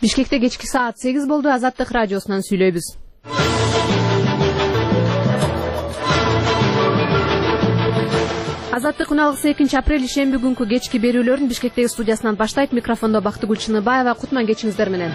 Бишкекте кечки саат 8 болду. Азаттык радиосунан сүйлөйбүз. Азаттык уналгысы 2 апрель ишемби күнкү кечки берүүлөрүн Бишкектеги студиясынан баштайт. Микрофондо Бактыгүл Чыныбаева. Кутман кечиңиздер менен.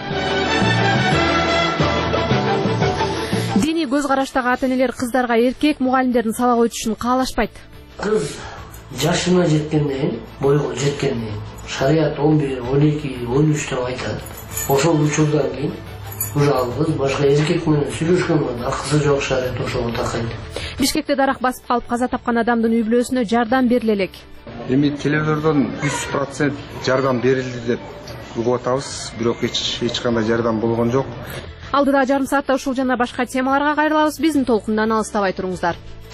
Диний көз караштагы ата-энелер кыздарга эркек мугалимдердин сабак өтүшүн каалашпайт. Кыз жашына жеткенден, бойго жеткенден шарият 11, 12, 13 деп айтат. Ошол учурдан кийин уже алгыз башка эркек менен сүйлөшкөн балдар кызы жок шарият ошого такайт. Бишкекте дарак басып калып каза тапкан адамдын үй бүлөсүнө жардам бериле элек. Эми телевизордон 100% жардам берилди деп угуп атабыз, бирок эч кандай жардам болгон жок. Алдыда жарым саатта ушул жана башка темаларга кайрылабыз. Биздин толкундан алыстабай туруңуздар.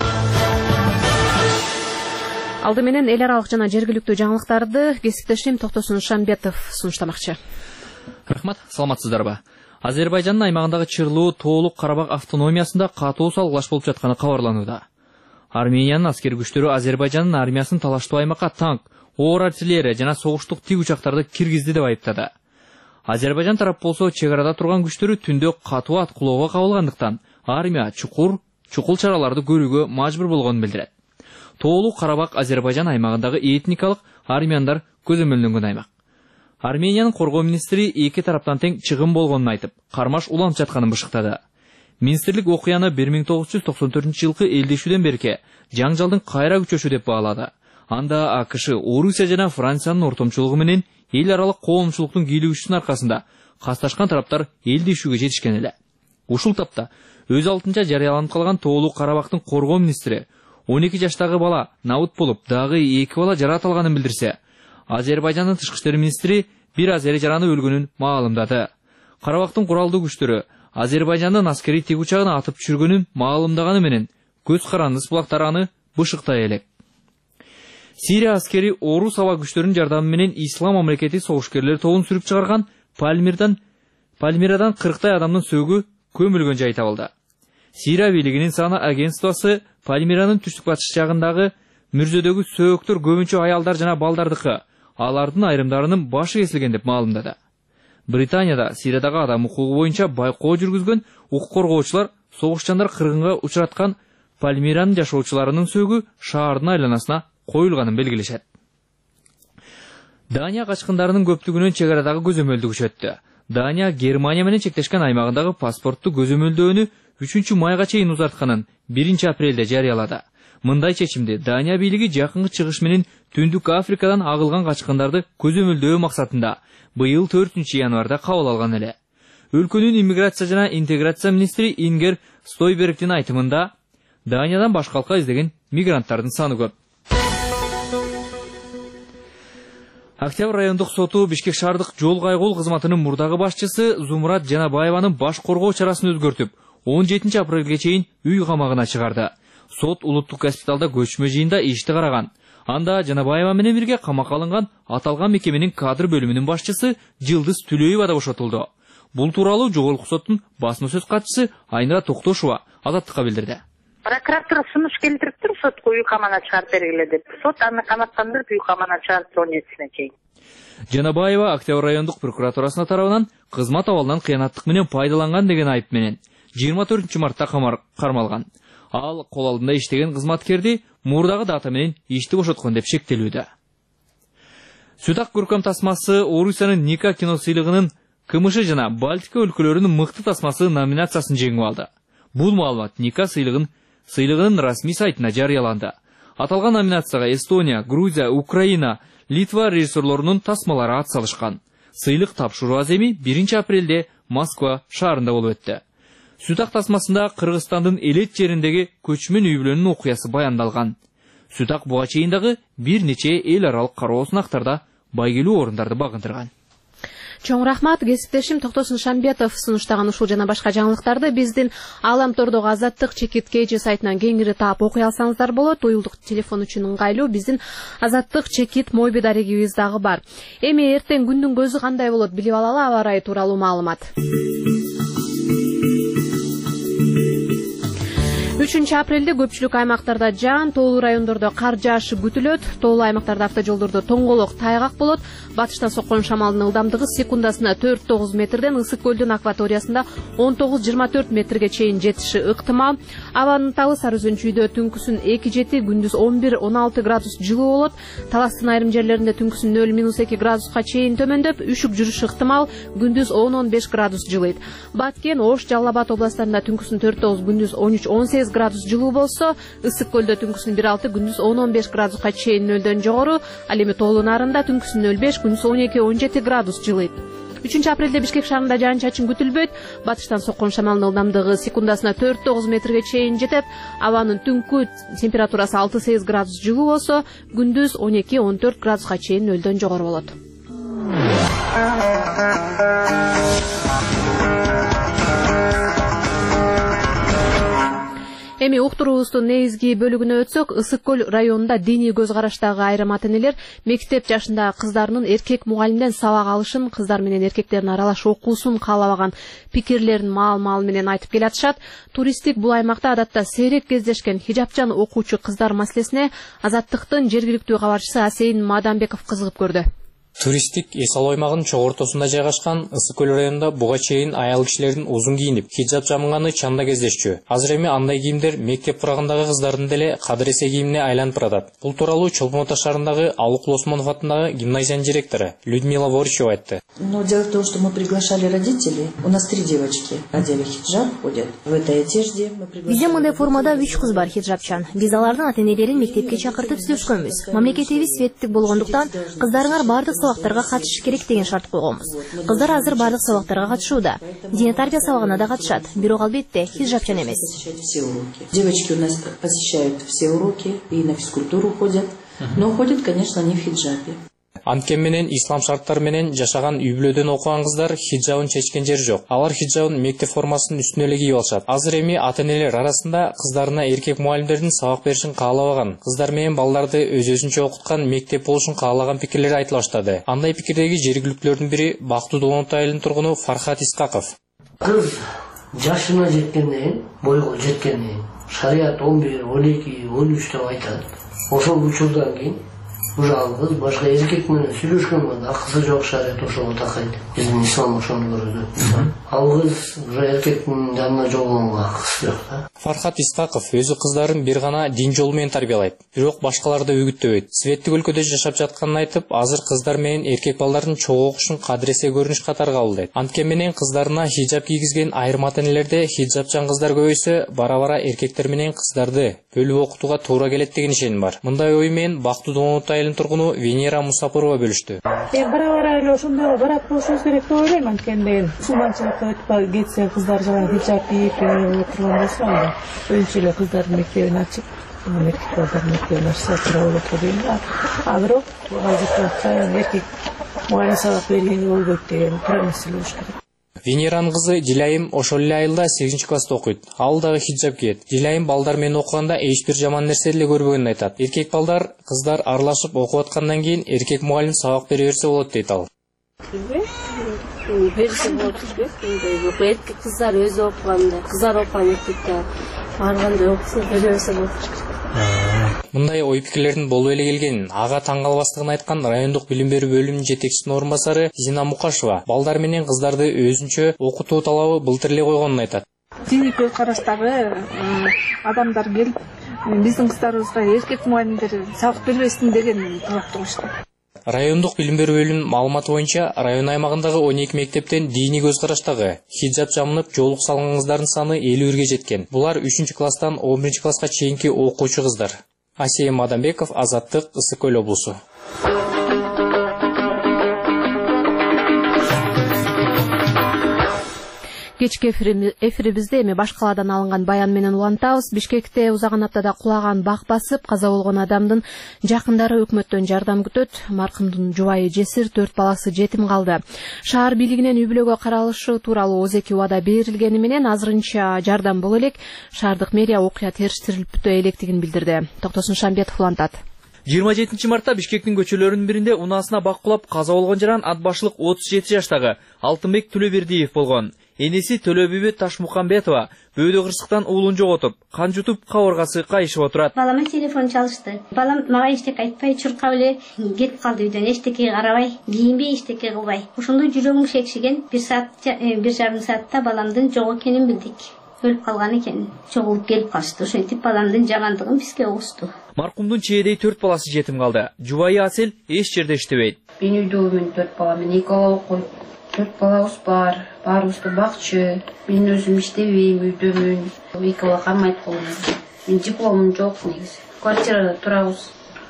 Алды менен эл аралык жана жергиликтүү жаңылыктарды кесиптешим Токтосун Шамбетов сунуштамакчы. Рахмат, саламатсыздарбы? Азербайжандын аймагындагы Чырлуу Тоолук Карабак автономиясында катуу салгылаш болуп жатканы кабарланууда. Армениянын аскер күчтөрү Азербайжандын армиясын талаштуу аймакка танк, оор артиллерия жана согуштук тик учактарды киргизди деп айыптады. Азербайжан тарап болсо чек-арада турган күчтөрү түндө катуу аткылоого кабылгандыктан армия чукул чараларды көрүүгө мажбур болгонун билдирет. Тоолук Карабак Азербайжан аймагындагы этникалык армяндар көзөмөлдөнгөн аймак. Армениянын коргоо министри эки тараптан тең чыгым болгонун айтып, кармаш уланып жатканын бышыктады. Министрлик окуяны 1994 жылкы элдешүүдөн берки жаңжалдын кайра күчөшү деп баалады. Анда АКШ, Орусия жана Франциянын ортомчулугу менен эл аралык коомчулуктун кийлигүүчүсүнүн аркасында касташкан тараптар элдешүүгө жетишкен эле. Ушул тапта өз алдынча жарыяланып калган Тоолук Карабактын коргоо министри 12 жаштагы бала набыт болуп, дагы 2 бала жаратылганын билдирсе, Азербайжандын тышкы иштер министри бир азери жараны өлгөнүн маалымдады. Карабактын куралдуу күчтөрү Азербайжандын аскери тик учагын атып түшүргөнүн маалымдаганы менен көз карандыс булактар аны бышыктай элек. Сирия аскери Орус аба күчтөрүнүн жардамы менен Ислам мамлекети согушкерлер тобун сүрүп чыгарган Пальмирадан 40 адамдын сөөгү көмүлгөн жай табылды. Сирия бийлигинин саны агентствосы Пальмиранын түштүк батыш жагындагы мүрзөдөгү сөөктөр көбүнчө аялдар жана балдардыкы, алардын айрымдарынын башы кесилген деп маалымдады. Британияда Сириядагы адам укугу боюнча байкоо жүргүзгөн укук коргоочулар согушчандар кыргынга учураткан Пальмиранын жашоочуларынын сөөгү шаардын айланасына коюлганын белгилешет. Дания качкындарынын көптүгүнөн чек-арадагы көзөмөлдү күчөттү. Дания Германия менен чектешкен аймагындагы паспортту көзөмөлдөөнү 3 майга чейин узартканын 1 апрелде жарыялады. Мындай чечимди Дания бийлиги жакынкы чыгыш менен Түндүк Африкадан агылган качкындарды көзөмөлдөө максатында быйыл 4 январда кабыл алган эле. Өлкөнүн иммиграция жана интеграция министри Ингер Стойбергдин айтымында Даниядан башкалка издеген мигранттардын саны көп. Октябрь райондук соту Бишкек шаардык жол кайгоол кызматынын мурдагы башчысы Зумурат Жанабаеванын баш коргоо чарасын өзгөртүп, 17 апрелге чейин үй камагына чыгарды. Сот улуттук госпиталда көчмө жыйында ишти караган. Анда Жанабаева менен бирге камакка алынган аталган мекеменин кадр бөлүмүнүн башчысы Жылдыз Түлөева да бошотулду. Бул тууралуу жогорку соттун басма сөз катчысы Айнара Токтошова Азаттыкка билдирди. Прокуратура сунуш келтириптир, сотко үй камагына чыгарып бергиле деп. Сот аны канаттандырып үй камагына чыгарып 17-сине чейин. Жанабаева Октябрь райондук прокуратурасына тарабынан кызмат абалынан кыянаттык менен пайдаланган деген айып менен 24 мартта кармалган. Ал кол алдында иштеген кызматкерди мурдагы дата менен ишти бошоткон деп шектелүүдө. Сүдак көркөм тасмасы Орусиянын Ника кино сыйлыгынын КМШ жана Балтика өлкөлөрүнүн мыкты тасмасы номинациясын жеңип алды. Бул маалымат Ника сыйлыгынын расмий сайтына жарыяланды. Аталган номинацияга Эстония, Грузия, Украина, Литва режиссерлорунун тасмалары атсалышкан. Сыйлык тапшыруу аземи 1 апрелде Москва шаарында болуп өттү. Сүдак тасмасында Кыргызстандын Элет жериндеги көчмөн үй бүлөнүн окуясы баяндалган. Сүдак буга чейин дагы бир нече эл аралык кароо сынактарда байгелүү орундарды багындырган. Чоң рахмат, кесиптешим Токтосун Шамбетов сунуштаган ушул жана башка жаңылыктарды биздин Аламтордогу Азаттык чекит KG сайтынан кеңири таап окуй алсаңыздар болот. Уюлдук телефон үчүн ыңгайлуу биздин Азаттык чекит мойби дарегибиз дагы бар. Эми эртең күндүн көзү кандай болот билип алалы, аба ырайы тууралуу маалымат. 3 апрелде көпчүлүк аймактарда жаан, тоолуу райондордо кар жаашы күтүлөт. Тоолуу аймактарда автожолдордо тоңголок, тайгак болот. Батыштан соккон шамалдын ылдамдыгы секундасына 4-9 метрден Ысык көлдүн акваториясында 19-24 метрге чейин жетиши ыктымал. Абанын табы Сары Өзөн чүйдө түнкүсүн 2-7, күндүз 11-16 градус жылуу болот. Таластын айрым жерлеринде түнкүсүн 0-2 градуска чейин төмөндөп, үшүк жүрүшү ыктымал, күндүз 10-15 градус жылыйт. Баткен, Ош, Жалал Абад областарында түнкүсүн 4-9, күндүз 13-18 градус жылуу болсо, Ысык көлдө түнкүсүн 1-6, күндүз 10-15 градуска чейин нөлдөн жогору, ал эми тоолуу нарында түнкүсүн 0-5, күндүз 12-17 градус жылыйт. 3 апрелде Бишкек шаарында жаан-чачын күтүлбөйт. Батыштан соккон шамалдын ылдамдыгы секундасына 4-9 метрге чейин жетет. Абанын түнкү температурасы 6-8 градус жылуу болсо, күндүз 12-14 градуска чейин нөлдөн жогору болот. Эми уктуруубуздун негизги бөлүгүнө өтсөк, Ысык көл районунда диний көз караштагы айрым ата-энелер мектеп жашындагы кыздарынын эркек мугалимден сабак алышын, кыздар менен эркектердин аралаш окуусун каалабаган пикирлерин маал менен айтып келатышат. Туристтик бул аймакта адатта сейрек кездешкен хижапчан окуучу кыздар маселесине Азаттыктын жергиликтүү кабарчысы Асейин Мадамбеков кызыгып көрдү. Туристтик эс алуу аймагынын чогуу ортосунда жайгашкан Ысык көл районунда буга чейин аял кишилердин узун кийинип, хиджап жамынганы чанда кездешчү. Азыр эми андай кийимдер мектеп курагындагы кыздардын деле кадыресе кийимине айланып баратат. Бул тууралуу Чолпон Ата шаарындагы Алыкул Осмонов атындагы гимназиянын директору Людмила Ворчева айтты. Но дело в том, что мы приглашали родителей. У нас 3 девочки одели хиджаб, ходят в этой одежде. Биздин мындай формада 3 кыз бар хиджапчан. Биз алардын ата-энелерин мектепке чакыртып сүйлөшкөнбүз. Мамлекетибиз светтик болгондуктан кыздарыңар бардык сабактарга катышыш керек деген шарт койгонбуз. Кыздар азыр бардык сабактарга катышууда. Дине тарбия сабагына да катышат. Бирок албетте хиджапчан эмес. Девочки у нас посещают все уроки и на физкультуру ходят, но ходят, конечно, не в хиджабе. Анткени менен ислам шарттары менен жашаган үй-бүлөдөн окуган кыздар хиджабын чечкен жери жок. Алар хиджабын мектеп формасынын үстүнө эле кийип алышат. Азыр эми ата-энелер арасында кыздарына эркек мугалимдердин сабак беришин каалабаган, кыздар менен балдарды өз-өзүнчө окуткан мектеп болушун каалаган пикирлер айтыла баштады. Андай пикирдеги жергиликтүүлөрдүн бири Бактуу Дулонут айылынын тургуну Фархат Искаков. Кыз жашына жеткенден, бойго жеткенден, шарият 11, 12, 13 деп айтат. Ошол учурдан кийин жалгыз башка эркек менен сүйлөшкөнгө акысы жок, шарият ошого такайт. Биздин ислам ошону көрөт. Ал кыз эркектин жанына жолгонго акысы жок да. Фархат Искаков өзү кыздарын бир гана дин жолу менен тарбиялайт, бирок башкаларды үгүттөбөйт. Светтик өлкөдө жашап жатканын айтып, азыр кыздар менен эркек балдардын чогуу окушун кадыресе көрүнүш катары кабыл дейт. Анткени менен кыздарына хиджаб кийгизген айрым ата-энелерде хиджапчан кыздар көбөйсө, бара-бара эркектер менен кыздарды бөлүп окутууга туура келет деген ишеним бар. Мындай ой менен Бактуу Дулонут айылынын тургуну Венера Мусапурова бөлүштү. Бара-бара эле ошондой барат болушубуз керек деп ойлойм. Анткени мусулманчылыкка кетсе кыздар жана хиджаб кийип отурган болсо, өзүнчө эле кыздардын мектебин ачып, эркек балдардын мектебин ачса туура болот деп ойлойм да. А бирок азыр эркек мугалим сабак бергенге болбойт деген туура маселе болуш керек. Венеранын кызы Дилайым ошол эле айылда 8-класста окуйт. Ал дагы хиджаб кийет. Дилайым балдар менен окуганда эч бир жаман нерсе деле көрбөгөнүн айтат. Эркек балдар, кыздар аралашып окуп аткандан кийин эркек мугалим сабак бере берсе болот дейт ал. Берсе болот дейт. Эркек кыздар өзү окуганда, кыздар окуган мектепте барганда окусын бере берсе болот. Мындай ой пикирлердин болуп эле келгенин ага таң калбастыгын айткан райондук билим берүү бөлүмүнүн жетекчисинин орун басары Зина Мукашева балдар менен кыздарды өзүнчө окутуу талабы былтыр эле койгонун айтат. Диний көз караштагы адамдар келип, биздин кыздарыбызга эркек мугалимдер сабак бербесин деген талап коюшту. Райондук билим берүү бөлүмүнүн маалыматы боюнча район аймагындагы 12 мектептен диний көз караштагы хиджаб жамынып жоолук салган кыздардын саны 51ге жеткен. Булар 3-класстан 11-класска чейинки окуучу кыздар. Асейин Мадамбеков, Азаттык, Ысык көл облусу. Кечки эфирибизде эми баш калаадан алынган баян менен улантабыз. Бишкекте узаган аптада кулаган бак басып каза болгон адамдын жакындары өкмөттөн жардам күтөт. Маркумдун жубайы жесир, 4 баласы жетим калды. Шаар бийлигинен үй-бүлөгө каралышы тууралуу өзеки убада берилгени менен азырынча жардам боло элек. Шаардык мэрия окуя териштирилип бүтө электигин билдирди. Токтосун Шамбетов улантат. 27 мартта Бишкектин көчөлөрүнүн биринде унаасына бак кулап каза болгон жаран ат башылык 37 жаштагы Алтынбек Төлөбердиев болгон. Энеси Төлөбүбү Ташмукамбетова бөөдө кырсыктан уулун жоготуп, кан жутуп кабыргасы кайышып отурат. Балама телефон чалышты. Балам мага эчтеке айтпай, чуркап эле кетип калды үйдөн, эчтеке карабай, кийинбей, эчтеке кылбай. Ошондой жүрөгүм шекшиген, 1,5 саатта баламдын жок экенин билдик. Өлүп калган экен. Чогулуп келип калышты. Ошентип баламдын жагандыгын бизге угушту. Маркумдун чээдей 4 баласы жетим калды. Жубайы Асел эч жерде иштебейт. Мен үйдөгүмүн 4 баламын, 2 бала окуйт. 4 балабыз бар. Баарыбызды бакчы. Мен өзүм иштебейм, үйдөмүн. 2 бала кармайт колумда. Мен дипломум жок негизи. Квартирада турабыз.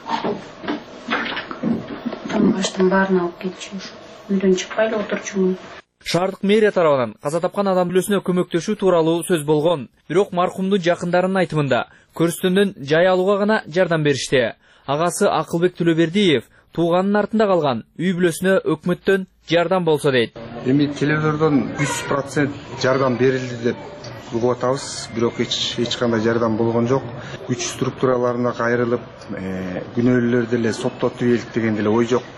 Тамаштын баарын алып кетчү. Үйдөн чыкпай эле отурчумун. Шаардык мэрия тарабынан каза тапкан адам үлөсүнө көмөктөшүү тууралуу сөз болгон. Бирок маркумдун жакындарынын айтымында көрсөтөндөн жай алууга гана жардам беришти. Агасы Акылбек Төлөбердиев тууганынын артында калган үй бүлөсүнө өкмөттөн жардам болсо дейт. Эми телевизордон 100% жардам берилди деп угуп атабыз, бирок эч кандай жардам болгон жок. Күч структураларына кайрылып, күнөөлөрдү эле соттоп түгөйлүк деген деле ой жок.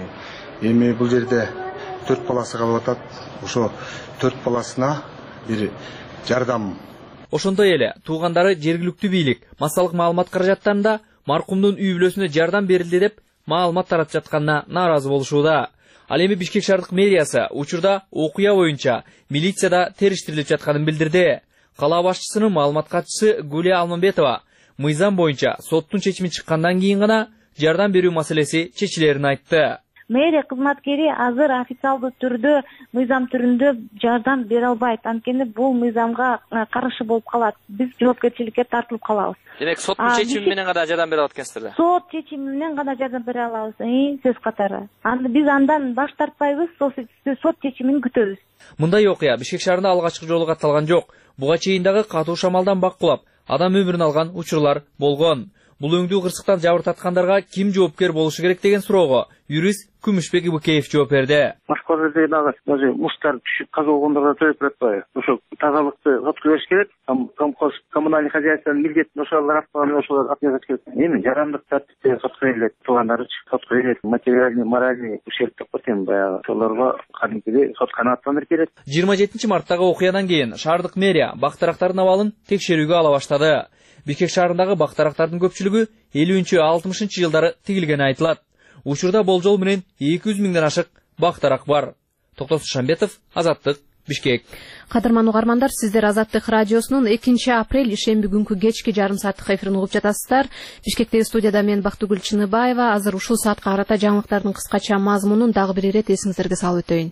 Эми бул жерде 4 баласы калып атат. Ошо 4 баласына бир жардам. Ошондой эле туугандары жергиликтүү бийлик массалык маалымат каражаттарында маркумдун үй бүлөсүнө жардам берилди деп маалымат таратып жатканына нааразы болушууда. Ал эми Бишкек шаардык мэриясы учурда окуя боюнча милицияда териштирилип жатканын билдирди. Кала башчысынын маалымат катчысы Гулия Алмамбетова мыйзам боюнча соттун чечими чыккандан кийин гана жардам берүү маселеси чечилерин айтты. Мэрия кызматкери азыр официалдуу түрдө, мыйзам түрүндө жардам бере албайт. Анткени бул мыйзамга каршы болуп калат. Биз жоопкерчиликке тартылып калабыз. Демек соттун чечими менен гана жардам бере алат экенсиздер. Сот чечими менен гана жардам бере алабыз. Сөз катары. Биз андан баш тартпайбыз, сот чечимин күтөбүз. Мындай окуя Бишкек шаарында алгачкы жолу катталган жок. Буга чейин дагы катуу шамалдан бак кулап, адам өмүрүн алган учурлар болгон. Бул өңдүү кырсыктан жабыр таткандарга ким жоопкер болушу керек деген суроого юрист Күмүшбек Ибыкеев жооп берди. Башка жерде дагы даже муштар түшүп каза болгондорго төлөп жатпайбы? Ошо тазалыкты өткөрүш керек. Коммунальный хозяйствонун милдетин ошолор атканы ошолор атып керек. Эми жарандык тартипте сотко берилет, туугандары сотко берилет, материальный, моральный ущерб деп коем баягы. Ошолорго кадимкидей сот канааттандырып берет. 27 марттагы окуядан кийин шаардык мэрия бактарактардын абалын текшерүүгө ала баштады. Бишкек шаарындагы бактарактардын көпчүлүгү 50-60 жылдары тигилгени айтылат. Учурда болжол менен 200 миңден ашык бактарак бар. Токтос Шамбетов, Азаттык, Бишкек. Кадырман угармандар, сиздер Азаттык радиосунун 2 апрель ишемби күнкү кечки жарым сааттык эфирин угуп жатасыздар. Бишкектеги студияда мен Бактыгүл Чыныбаева. Азыр ушул саатка карата жаңылыктардын кыскача мазмунун дагы бир ирет эсиңиздерге салып өтөйүн.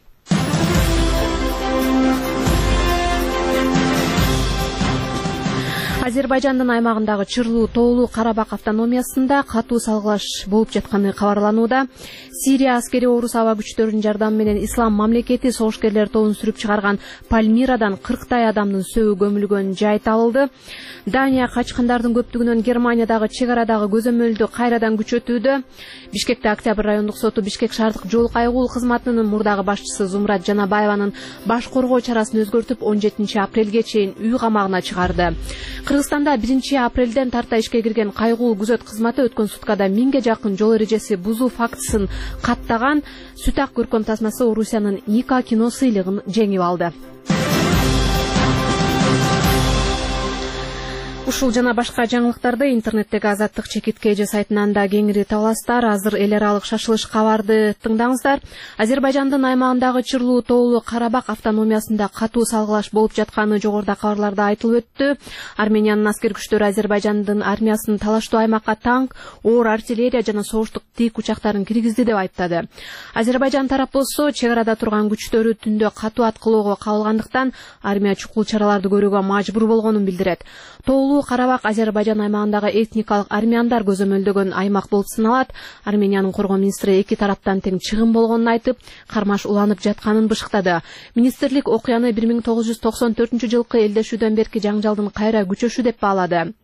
Азербайжандын аймагындагы Чырлуу тоолуу Карабак автономиясында катуу салгылаш болуп жатканы кабарланууда. Сирия аскери орус аба күчтөрүнүн жардамы менен Ислам мамлекети согушкерлер тобун сүрүп чыгарган Пальмирадан 40 адамдын сөөгү көмүлгөн жай табылды. Дания качкандардын көптүгүнөн Германиядагы чек арадагы көзөмөлдү кайрадан күчөтүүдө. Бишкекте Октябрь райондук соту Бишкек шаардык жол кайгуул кызматынын мурдагы башчысы Зумрат Жанабаеванын баш коргоо чарасын өзгөртүп 17 апрелге чейин үй камагына чыгарды. Кыргызстанда 1 апрелден тарта ишке кирген кайгуул күзөт кызматы өткөн суткада 1000ге жакын жол эрежеси бузуу фактысын каттаган. Сүт ак көркөм тасмасы Орусиянын Ника кино сыйлыгын жеңип алды. Ушул жана башка жаңылыктарды интернеттеги Азаттык ЧК сайтынан да кеңири таба аласыздар. Азыр эл аралык шашылыш кабарды тыңдаңыздар. Азербайжандын аймагындагы Чырлуу тоолуу Карабак автономиясында катуу салгылаш болуп жатканы жогоруда кабарларда айтылып өттү. Армениянын аскер күчтөрү Азербайжандын армиясынын талаштуу аймакка танк, оор артиллерия жана согуштук тик учактарын киргизди деп айттады. Азербайжан тарап болсо чек арада турган күчтөрү түндө катуу аткылоого кабылгандыктан армия чукул чараларды көрүүгө мажбур болгонун билдирет. Тоолуу Карабак Азербайжан аймагындагы этникалык армяндар көзөмөлдөгөн аймак болуп саналат. Армениянын коргоо министри эки тараптан тең чыгым болгонун айтып, кармаш уланып жатканын бышыктады. Министрлик окуяны 1994 жылкы элдешүүдөн берки жаңжалдын кайра күчөшү деп баалады.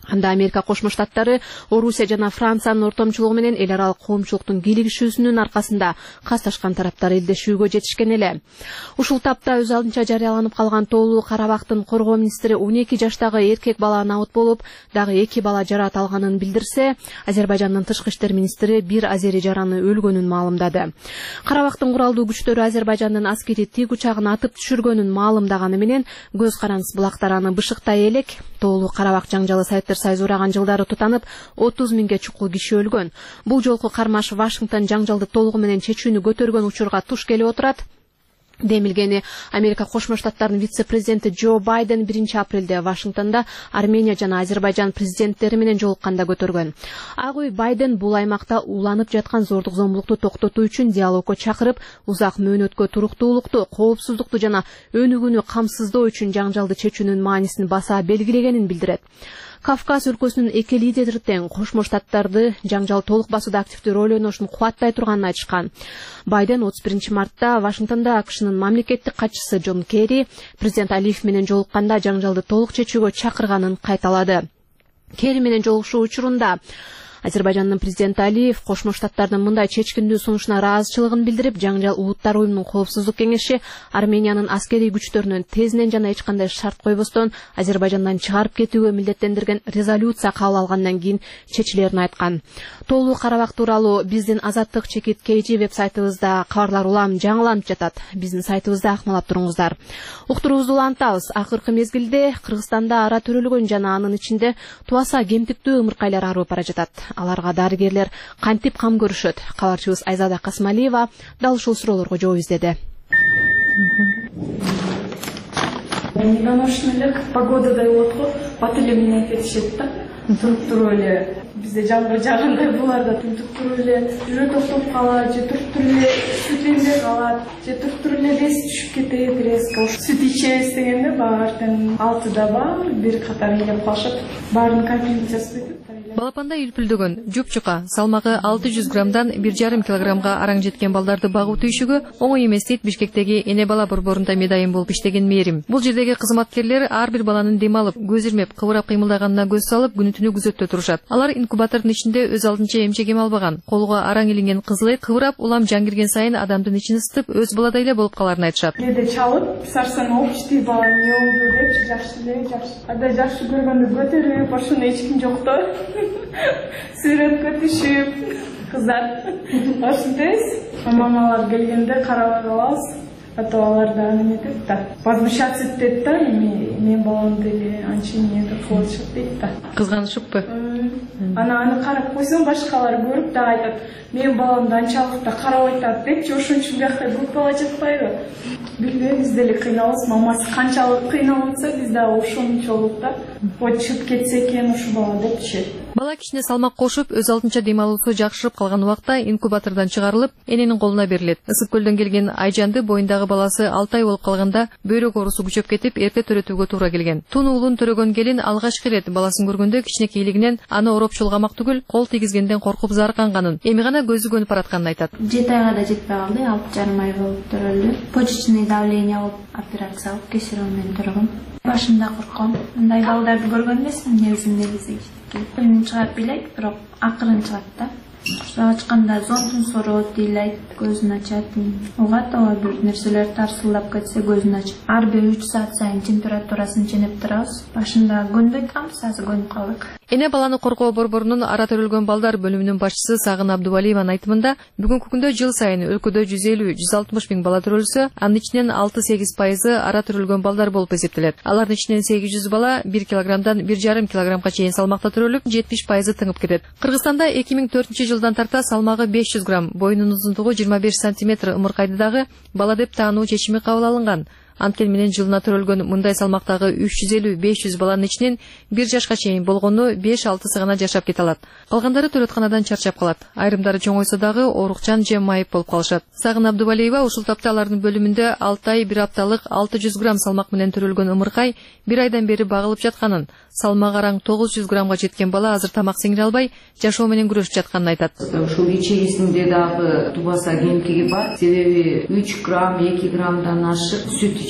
Анда Америка Кошмо Штаттары Орусия жана Франциянын ортомчулугу менен эл аралык коомчулуктун кийлигишүүсүнүн аркасында касташкан тараптар элдешүүгө жетишкен эле. Ушул тапта өз алдынча жарыяланып калган Тоолуу Карабактын коргоо министри 12 жаштагы эркек бала набыт болуп, дагы 2 бала жараат алганын билдирсе, Азербайжандын тышкы иштер министри бир азери жараны өлгөнүн маалымдады. Карабактын куралдуу күчтөрү Азербайжандын аскери тик учагын атып түшүргөнүн маалымдаганы менен көз карандыс булактар аны бышыктай элек. Тоолуу Карабак жаңжалы сайыз ураган жылдары тутанып, 30 миңге чукул киши өлгөн. Бул жолку кармаш Вашингтон жаңжалды толугу менен чечүүнү көтөргөн учурга туш келип отурат. Демилгени Америка Кошмо Штаттарынын вице-президенти Джо Байден 1 апрелде Вашингтонда Армения жана Азербайжан президенттери менен жолукканда көтөргөн. Ак үй Байден бул аймакта уланып жаткан зордук зомбулукту токтотуу үчүн диалогко чакырып, узак мөөнөткө туруктуулукту, коопсуздукту жана өнүгүүнү камсыздоо үчүн жаңжалды чечүүнүн маанисин баса белгилегенин билдирет. Кавказ өлкөсүнүн эки лидери тең Кошмо Штаттарды жаңжал толук басууда активдүү роль ойношун кубаттай турганын айтышкан. Байден 31 мартта Вашингтонда АКШнын мамлекеттик катчысы Джон Керри президент Алиев менен жолукканда жаңжалды толук чечүүгө чакырганын кайталады. Керри менен жолугушуу учурунда Азербайжандын президенти Алиев Кошмо Штаттардын мындай чечкиндүү сунушуна ыраазычылыгын билдирип, жаңжал улуттар уюмунун коопсуздук кеңеши Армениянын аскерий күчтөрүнүн тезинен жана эч кандай шарт койбостон Азербайжандан чыгарып кетүүгө милдеттендирген резолюция кабыл алгандан кийин чечилерин айткан. Тоолуу Карабак тууралуу биздин Азаттык чекит KG веб-сайтыбызда кабарлар улам жаңыланып жатат. Биздин сайтыбызда акмалап туруңуздар. Уктуруубузду улантабыз. Акыркы мезгилде Кыргызстанда ара төрөлгөн жана анын ичинде туаса кемтиктүү ымыркайлар арып бара жатат. Аларга дарыгерлер кантип кам көрүшөт? Кабарчыбыз Айзада Касмалиева дал ушул суроолорго жооп издеди. Недоношенный эле погодадай болот го, бат эле менен кетишет да. Туруп эле бизде жамгыр жаагандай буларда туруп эле жүрө токтоп калат, же туруп эле сүт эмбей калат, же туруп эле бес түшүп кетет резко. Сүт ичебиз дегенде баардын 6-да бар, бир катар келип калышат. Баардын компенсациясы бүтүп Балапанда үлпүлдөгөн, жупчука, салмагы 600 граммдан 1,5 килограммга араң жеткен балдарды багуу түйшүгү оңой эмес дейт Бишкектеги эне бала борборунда медайым болуп иштеген Мээрим. Бул жердеги кызматкерлер ар бир баланын дем алып, көз ирмеп, кыбырап кыймылдаганына көз салып, күнү-түнү күзөттө турушат. Алар инкубатордун ичинде өз алдынча эмчек эме албаган. Колго араң илинген кызыл эт кыбырап, улам жан кирген сайын адамдын ичин ысытып, өз баладай эле болуп каларын айтышат. Кээде чалып, сарсан опчти бала эмне болду деп, жакшы эле, жакшы. Ада жакшы көргөндө көтөрүп, ошону эч ким жок да. Сүрөткө түшүп, кыздар ошентебиз. Мамалар келгенде карабай калабыз. Ата аларда эметет да. Возмущаться этет да, мен баламды эле анча эмне кылышат дейт да. Кызганышыппы? Аны карап койсоң башкалар көрүп да айтат, мен баламды анчалык да карап атат депчи, ошон үчүн биякта көп бала жатпайбы? Билбейм, биз деле кыйналабыз, мамасы канчалык кыйналып атса, биз да ошончолук да. Вот чыгып кетсе экен ушу бала депчи. Бала кичине салмак кошуп, өз алдынча дем алуусу жакшырып калган убакта инкубатордон чыгарылып, эненин колуна берилет. Ысык көлдөн келген Айжанды боюндагы баласы 6 ай болуп калганда бөйрөк оорусу күчөп кетип, эрте төрөтүүгө туура келген. Тун уулун төрөгөн келин алгачкы ирет баласын көргөндө кичинекейлигинен аны ороп чулгамак түгүл, кол тийгизгенден коркуп зарыкканганын, эми гана көзү көнүп баратканын айтат. 7 айга да жетпей калды, 6,5 ай болуп төрөлдү. Почечный давление алып, операция алып, кесарево менен төрөгөм. Башында корком. Мындай балдарды көргөн эмесмин, негизинде биздеги. Күнүн чыгарып билет, бирок акырын чыгат да. Ачканда зонтун сорот ыйлайт, көзүн ачат. Угат ооба бир нерселер тарсылдап кетсе көзүн ачат. Ар бир 3 саат сайын температурасын ченеп турабыз. Башында көнбөй турабыз, азыр көнүп калдык. Эне баланы коргоо борборунун ара төрөлгөн балдар бөлүмүнүн башчысы Сагын Абдувалиеванын айтымында, бүгүнкү күндө жыл сайын өлкөдө 150-160 миң бала төрөлсө, анын ичинен 6-8% ара төрөлгөн балдар болуп эсептелет. Алардын ичинен 800 бала 1 килограммдан 1,5 килограммга чейин салмакта төрөлүп, 70% тыңып кетет. Кыргызстанда 2004 жылдан тарта салмагы 500 грамм, боюнун узундугу 25 сантиметр ымыркайды дагы бала деп таануу чечими кабыл алынган. Анткени менен жылына төрөлгөн мындай салмактагы 350-500 баланын ичинен 1 жашка чейин болгону 5-6сы гана жашап кете алат. Калгандары төрөтканадан чарчап калат. Айрымдары чоңойсо дагы оорукчан же майып болуп калышат. Сагын Абдувалиева ушул тапта алардын бөлүмүндө 6 ай 1 апталык 600 грамм салмак менен төрөлгөн ымыркай 1 айдан бери багылып жатканын, салмагы араң 900 граммга жеткен бала азыр тамак сиңире албай, жашоо менен күрөшүп жатканын айтат. Ушул ичерисинде дагы тубаса кемтиги бар. Себеби 3 грамм, 2 граммдан ашык сүт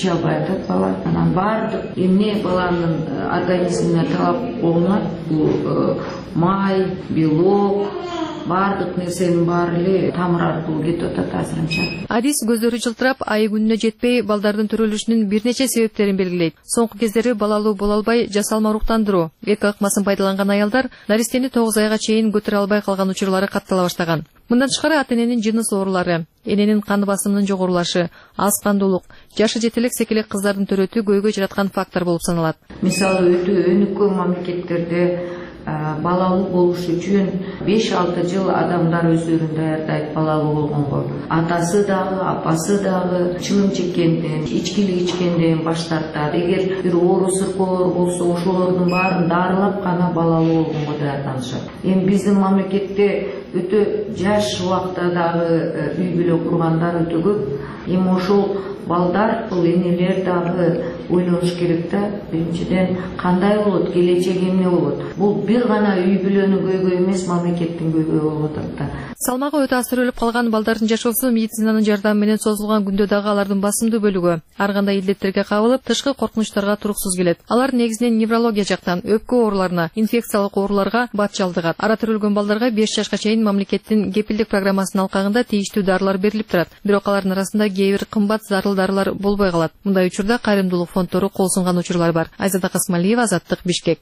иче албай атат бала. Анан баардык эмне баланын организмине талап болунат, бул май, белок, баардык нерсенин баары эле тамыр аркылуу кетип атат азырынча. Адис көздөрү жылтырап, айы күнүнө жетпей балдардын төрөлүшүнүн бир нече себептерин белгилейт. Соңку кездери балалуу боло албай жасалма уруктандыруу, эки ыкмасын пайдаланган аялдар наристени 9 айга чейин көтөрө албай калган учурлары каттала баштаган. Мындан тышкары ата-эненин жыныс оорулары, эненин кан басымынын жогорулашы, аз кандуулук, жашы жетелек секелек кыздардын төрөтү көйгөй жараткан фактор болуп саналат. Мисалы өтө өнүккөн мамлекеттерде балалуу болуш үчүн 5-6 жыл адамдар өздөрүн даярдайт балалуу болгонго. Атасы дагы, апасы дагы чылым чеккенден, ичкилик ичкенден баш тартат. Эгер бир оору сыркоолор болсо, ошолордун баарын дарылап гана балалуу болгонго даярданышат. Эми биздин мамлекетте өтө жаш убакта дагы үй бүлө кургандар өтө көп. Эми ошол балдар, бул энелер дагы ойлонуш керек да. Биринчиден кандай болот, келечеги эмне болот? Бул бир гана үй бүлөнүн көйгөйү эмес, мамлекеттин көйгөйү болуп атат да. Салмагы өтө азыр өлүп калган балдардын жашоосу медицинанын жардамы менен созулган күндө дагы алардын басымдуу бөлүгү ар кандай илдеттерге кабылып, тышкы коркунучтарга туруксуз келет. Алар негизинен неврология жактан өпкө ооруларына, инфекциялык ооруларга бат жалдыгат. Ара төрөлгөн балдарга 5 жашка чейин мамлекеттин кепилдик программасынын алкагында тийиштүү дарылар берилип турат. Бирок алардын арасында кээ бир кымбат зарыл дарылар болбой калат. Мындай учурда кайрымдуулук фонддору кол сунган учурлар бар. Айзада Касмалиева, Азаттык, Бишкек.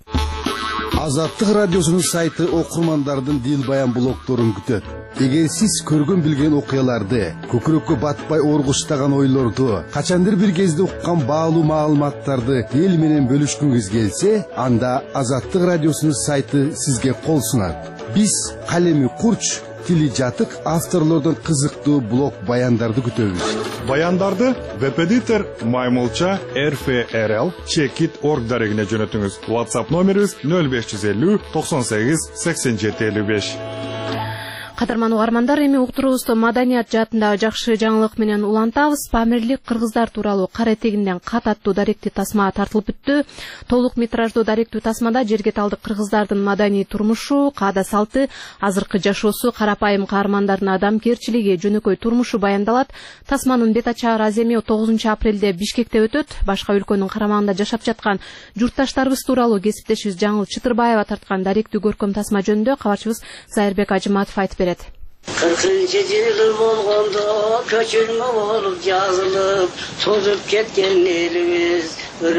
Азаттык радиосунун сайты окурмандардын дил баян блогторун күтөт. Эгер сиз көргөн билген окуяларды, көкүрөккө батпай оргуштаган ойлорду, качандыр бир кезде уккан баалуу маалыматтарды эл менен бөлүшкүңүз келсе, анда Азаттык радиосунун сайты сизге кол сунат. Биз калеми курч, тили жатык авторлордон кызыктуу блог баяндарды күтөбүз. Баяндарды веб-эдитор Маймулча RFRL Checkit.org дарегине жөнөтүңүз. WhatsApp номерибиз 0550 98 87 55. Кадырман угармандар, эми уктуруубузду маданият жаатындагы жакшы жаңылык менен улантабыз. Памирлик кыргыздар тууралуу кара этегинден кат аттуу даректүү тасма тартылып бүттү. Толук метраждуу даректүү тасмада жерге талдык кыргыздардын маданий турмушу, каада салты, азыркы жашоосу, карапайым каармандардын адамгерчилиги, жөнөкөй турмушу баяндалат. Тасманын бет ачаар аземи 9 апрелде Бишкекте өтөт. Башка өлкөнүн карамагында жашап жаткан журтташтарыбыз тууралуу кесиптешибиз Жаңыл Чытырбаева тарткан даректүү көркөм тасма жөнүндө кабарчыбыз Сайырбек Ажыматов айтып берет. 40 жыл болгондо көчүрмө болуп жазылып, тозуп кеткен элибиз.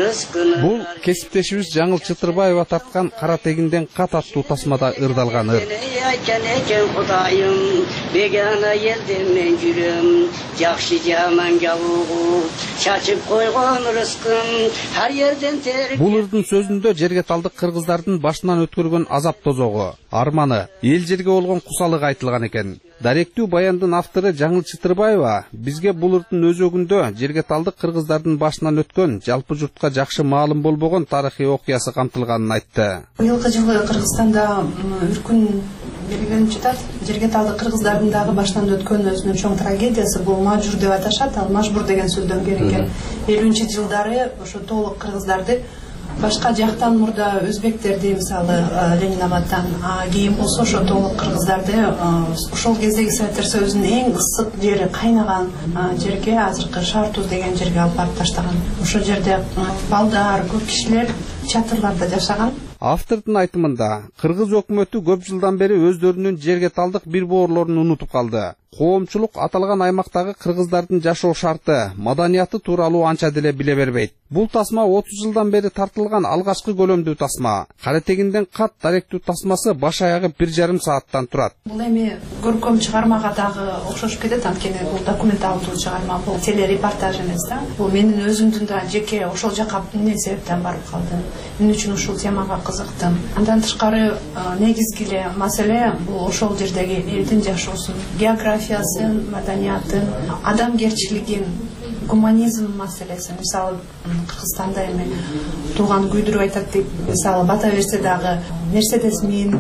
Бул кесиптешибиз Жаңыл Чытырбаева тарткан кара тегинден кат аттуу тасмада ырдалган ыр. Айткан экен Кудайым, бегана элден мен жүрөм, жакшы жаманга угуп, чачып койгон рызкым, ар жерден терip. Бул ырдын сөзүндө жерге талдык кыргыздардын башынан өткөргөн азап тозогу, арманы, эл жерге болгон кусалыгы айтылган экен. Даректүү баяндын автору Жаңыл Чытырбаева бизге бул ырдын өзөгүндө жерге талдык кыргыздардын башынан өткөн, жалпы журтка жакшы маалым болбогон тарыхый окуясы камтылганын айтты. Быйылкы жылы Кыргызстанда үркүн белгиленип жатат. Жерге талдык кыргыздардын дагы башынан өткөн өзүнүн чоң трагедиясы бул мажбур деп аташат. Ал мажбур деген сөздөн келген. 50-жылдары ошо толук кыргыздарды башка жактан мурда өзбектерди, мисалы Ленинабадтан, кийин болсо ошо толук кыргыздарды ошол кездеги Советтер Союзунун эң ысык жери, кайнаган жерге, азыркы Шартуз деген жерге алып барып таштаган. Ошол жерде балдар, көп кишилер чатырларда жашаган. Автордун айтымында, кыргыз өкмөтү көп жылдан бери өздөрүнүн жерге талдык бир боорлорун унутуп калды. Коомчулук аталган аймактагы кыргыздардын жашоо шарты, маданияты тууралуу анча деле биле бербейт. Бул тасма 30 жылдан бери тартылган алгачкы көлөмдүү тасма. Кара тегинден кат даректүү тасмасы баш аягы 1,5 сааттан турат. Бул эми көркөм чыгармага дагы окшошуп кетет, анткени бул документалдуу чыгарма, бул телерепортаж эмес да. Бул менин өзүмдүн да жеке ошол жака эмне себептен барып калдым. Мен үчүн ушул темага кызыктым. Андан тышкары негизги эле маселе бул ошол жердеги элдин жашоосун, географиясын, маданиятын, адамгерчилигин, гуманизм маселеси. Мисалы Кыргызстанда эми тууган күйдүрүп айтат деп, мисалы бата берсе дагы Мерседес мин,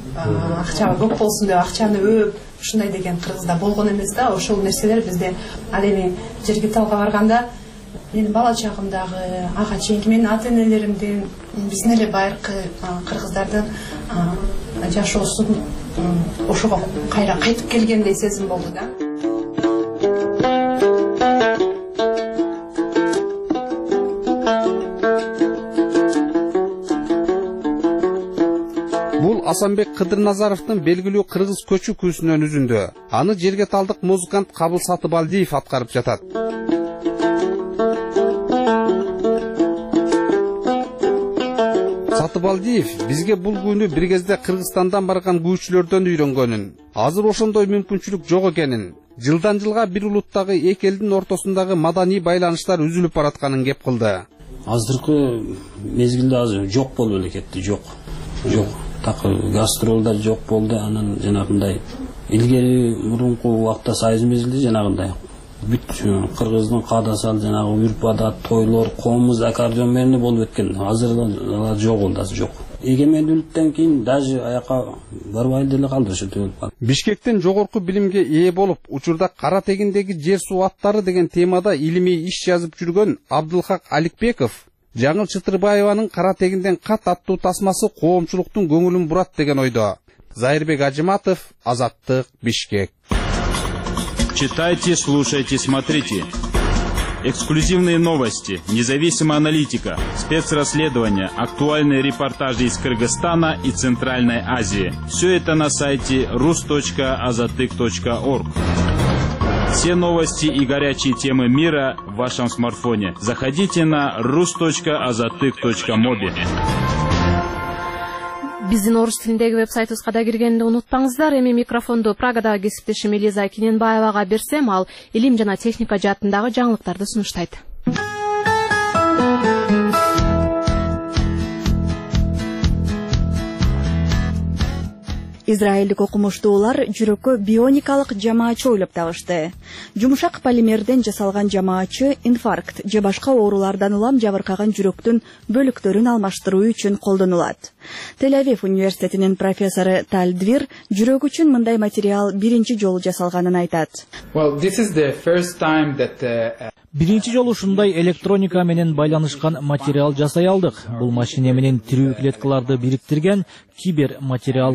акча көп болсун деп акчаны өп, ушундай деген кыргызда болгон эмес да. Ошол нерселер бизде ал эми жерге талга барганда менин бала чагымдагы ага чейинки менин ата-энелеримдин, биздин эле байыркы кыргыздардын жашоосун ошого кайра кайтып келгендей сезим болду да. Армасанбек Кыдырназаровдун белгилүү кыргыз көчү күүсүнөн үзүндү. Аны жерге талдык музыкант Кабыл Сатыбалдиев аткарып жатат. Сатыбалдиев бизге бул күүнү бир кезде Кыргызстандан барган күүчүлөрдөн үйрөнгөнүн, азыр ошондой мүмкүнчүлүк жок экенин, жылдан жылга бир улуттагы эки элдин ортосундагы маданий байланыштар үзүлүп баратканын кеп кылды. Азыркы мезгилде азыр жок болуп эле кетти, жок. Такы гастролдар жок болду, анан жанагындай илгери мурунку убакта Союз мезгилде жанагындай бүт кыргыздын каадасал жанагы үрп адат, тойлор, комуз, аккордеон менен болуп өткөн. Азыр алар жок болду, азыр жок. Эгемендүүлүктөн кийин даже аяка барбай деле калды ошо төлөп. Бишкектен жогорку билимге ээ болуп, учурда кара тегиндеги жер суу аттары деген темада илимий иш жазып жүргөн Абдылхак Аликбеков Жаңыл Чытырбаеванын кара тегинден кат аттуу тасмасы коомчулуктун көңүлүн бурат деген ойдо. Зайырбек Ажыматов, Азаттык, Бишкек. Читайте, слушайте, смотрите. Эксклюзивные новости, независимая аналитика, спецрасследования, актуальные репортажи из Кыргызстана и Центральной Азии. Все это на сайте rus.azatyk.org. Все новости и горячие темы мира в вашем смартфоне. Заходите на rus.azatyk.mobi. Биздин орус тилиндеги вебсайтыбызга да киргенди унутпаңыздар. Эми микрофонду Прагадагы кесиптешим Элиза Киненбаевага берсем, ал илим жана техника жаатындагы жаңылыктарды сунуштайт. Израилдик окумуштуулар жүрөккө бионикалык жамаачы ойлоп табышты. Жумшак полимерден жасалган жамаачы инфаркт же башка оорулардан улам жабыркаган жүрөктүн бөлүктөрүн алмаштыруу үчүн колдонулат. Тель-Авив университетинин профессору Таль Двир жүрөк үчүн мындай материал биринчи жолу жасалганын айтат. Биринчи жолу ушундай электроника менен байланышкан материал жасай алдык. Бул машина менен тирүү клеткаларды бириктирген кибер материал.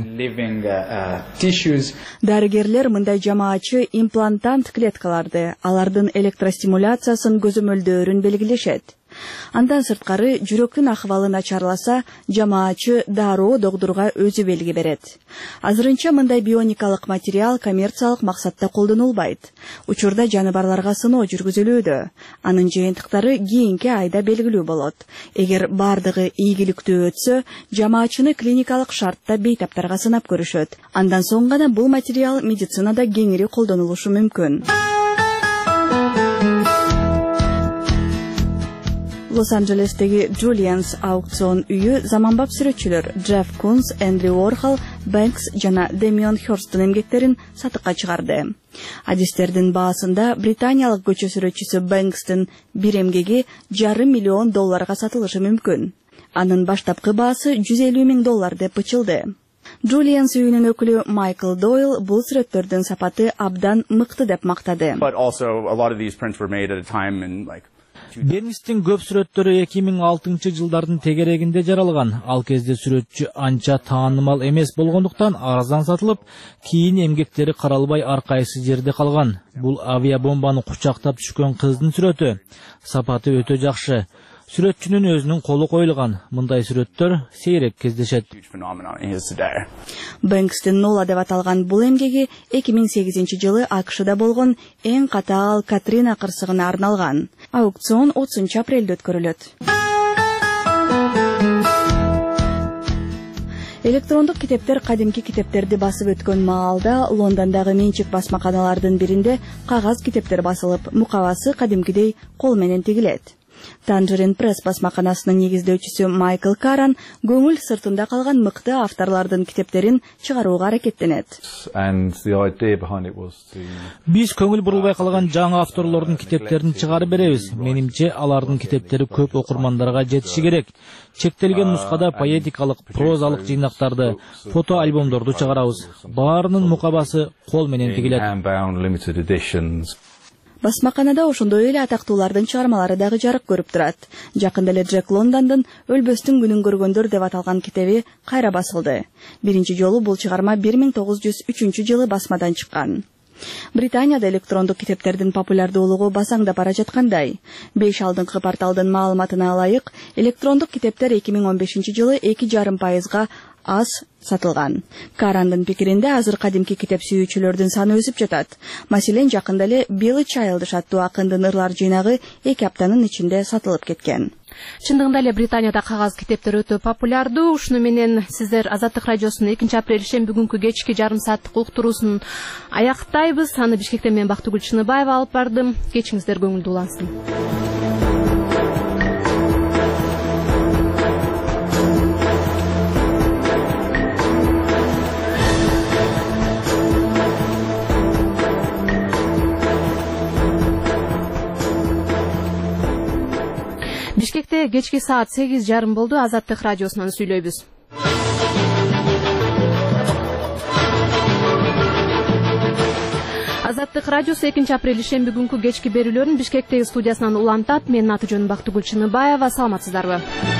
Дарыгерлер мындай жамаачы имплантант клеткаларды, алардын электростимуляциясын көзөмөлдөөрүн белгилешет. Андан сырткары жүрөктүн акыбалы начарласа, жамаачы дароо догдурга өзү белги берет. Азырынча мындай бионикалык материал коммерциялык максатта колдонулбайт. Учурда жаныбарларга сыноо жүргүзүлүүдө. Анын жыйынтыктары кийинки айда белгилүү болот. Эгер бардыгы ийгиликтүү өтсө, жамаачыны клиникалык шартта бейтаптарга сынап көрүшөт. Андан соң гана бул материал медицинада кеңири колдонулушу мүмкүн. Лос-Анджелестеги Julian's аукцион үйү заманбап сүрөтчүлөр Джефф Кунс, Эндрю Уорхол, Бэнкс жана Демион Хёрсттун эмгектерин сатыкка чыгарды. Адистердин баасында британиялык көчө сүрөтчүсү Бэнкстин бир эмгеги $500 миллион сатылышы мүмкүн. Анын баштапкы баасы $150,000 деп ычылды. Julian's үйүнүн өкүлү Майкл Дойл бул сүрөттөрдүн сапаты абдан мыкты деп мактады. Бэнкстин көп сүрөттөрү 2006 жылдардын тегерегинде жаралган. Ал кезде сүрөтчү анча таанымал эмес болгондуктан арзан сатылып, кийин эмгектери каралбай ар кайсы жерде калган. Бул авиабомбаны кучактап түшкөн кыздын сүрөтү. Сапаты өтө жакшы. Сүрөтчүнүн өзүнүн колу коюлган. Мындай сүрөттөр сейрек кездешет. Бэнкстин нола деп аталган бул эмгеги 2008 жылы АКШда болгон эң катаал Катрина кырсыгына арналган. Аукцион 30 апрелде өткөрүлөт. Электрондук китептер кадимки китептерди басып өткөн маалда Лондондогу менчик басмаканалардын биринде кагаз китептер басылып, мукабасы кадимкидей кол менен тигилет. Tangerine Press басмаканасынын негиздөөчүсү Майкл Каран көңүл сыртында калган мыкты авторлордун китептерин чыгарууга аракеттенет. Биз көңүл бурулбай калган жаңы авторлордун китептерин чыгарып беребиз. Менимче алардын китептери көп окурмандарга жетиши керек. Чектелген нускада поэтикалык, прозалык жыйнактарды, фото альбомдорду чыгарабыз. Баарынын мукабасы кол менен тигилет. Басмаканада ошондой эле атактуулардын чыгармалары дагы жарык көрүп турат. Жакында эле Джек Лондондун Өлбөстүн күнүн көргөндөр деп аталган китеби кайра басылды. Биринчи жолу бул чыгарма 1903 жылы басмадан чыккан. Британияда электрондук китептердин популярдуулугу басаңдап бара жаткандай. 5 алдыңкы порталдын маалыматына ылайык, электрондук китептер 2015 жылы 2,5%га аз сатылган. Карандын пикиринде азыр кадимки китеп сүйүүчүлөрдүн саны өсүп жатат. Маселен, жакында эле Billy Childish аттуу акындын ырлар жыйнагы 2 аптанын ичинде сатылып кеткен. Чындыгында эле Британияда кагаз китептер өтө популярдуу. Ушуну менен сиздер Азаттык радиосунун 2-апрель шемби күнкү кечки жарым сааттык уктуруусун аяктайбыз. Аны Бишкектен мен Бактыгүл Чыныбаева алып бардым. Кечиңиздер көңүлдүү улансын. Бишкекте кечки саат 8:30 болду. Азаттык радиосунан сүйлөйбүз. Азаттык радиосу 2-апрель шемби күнкү кечки берүүлөрүн Бишкектеги студиясынан улантат. Менин аты жөнүм Бактыгүл Чыныбаева. Саламатсыздарбы?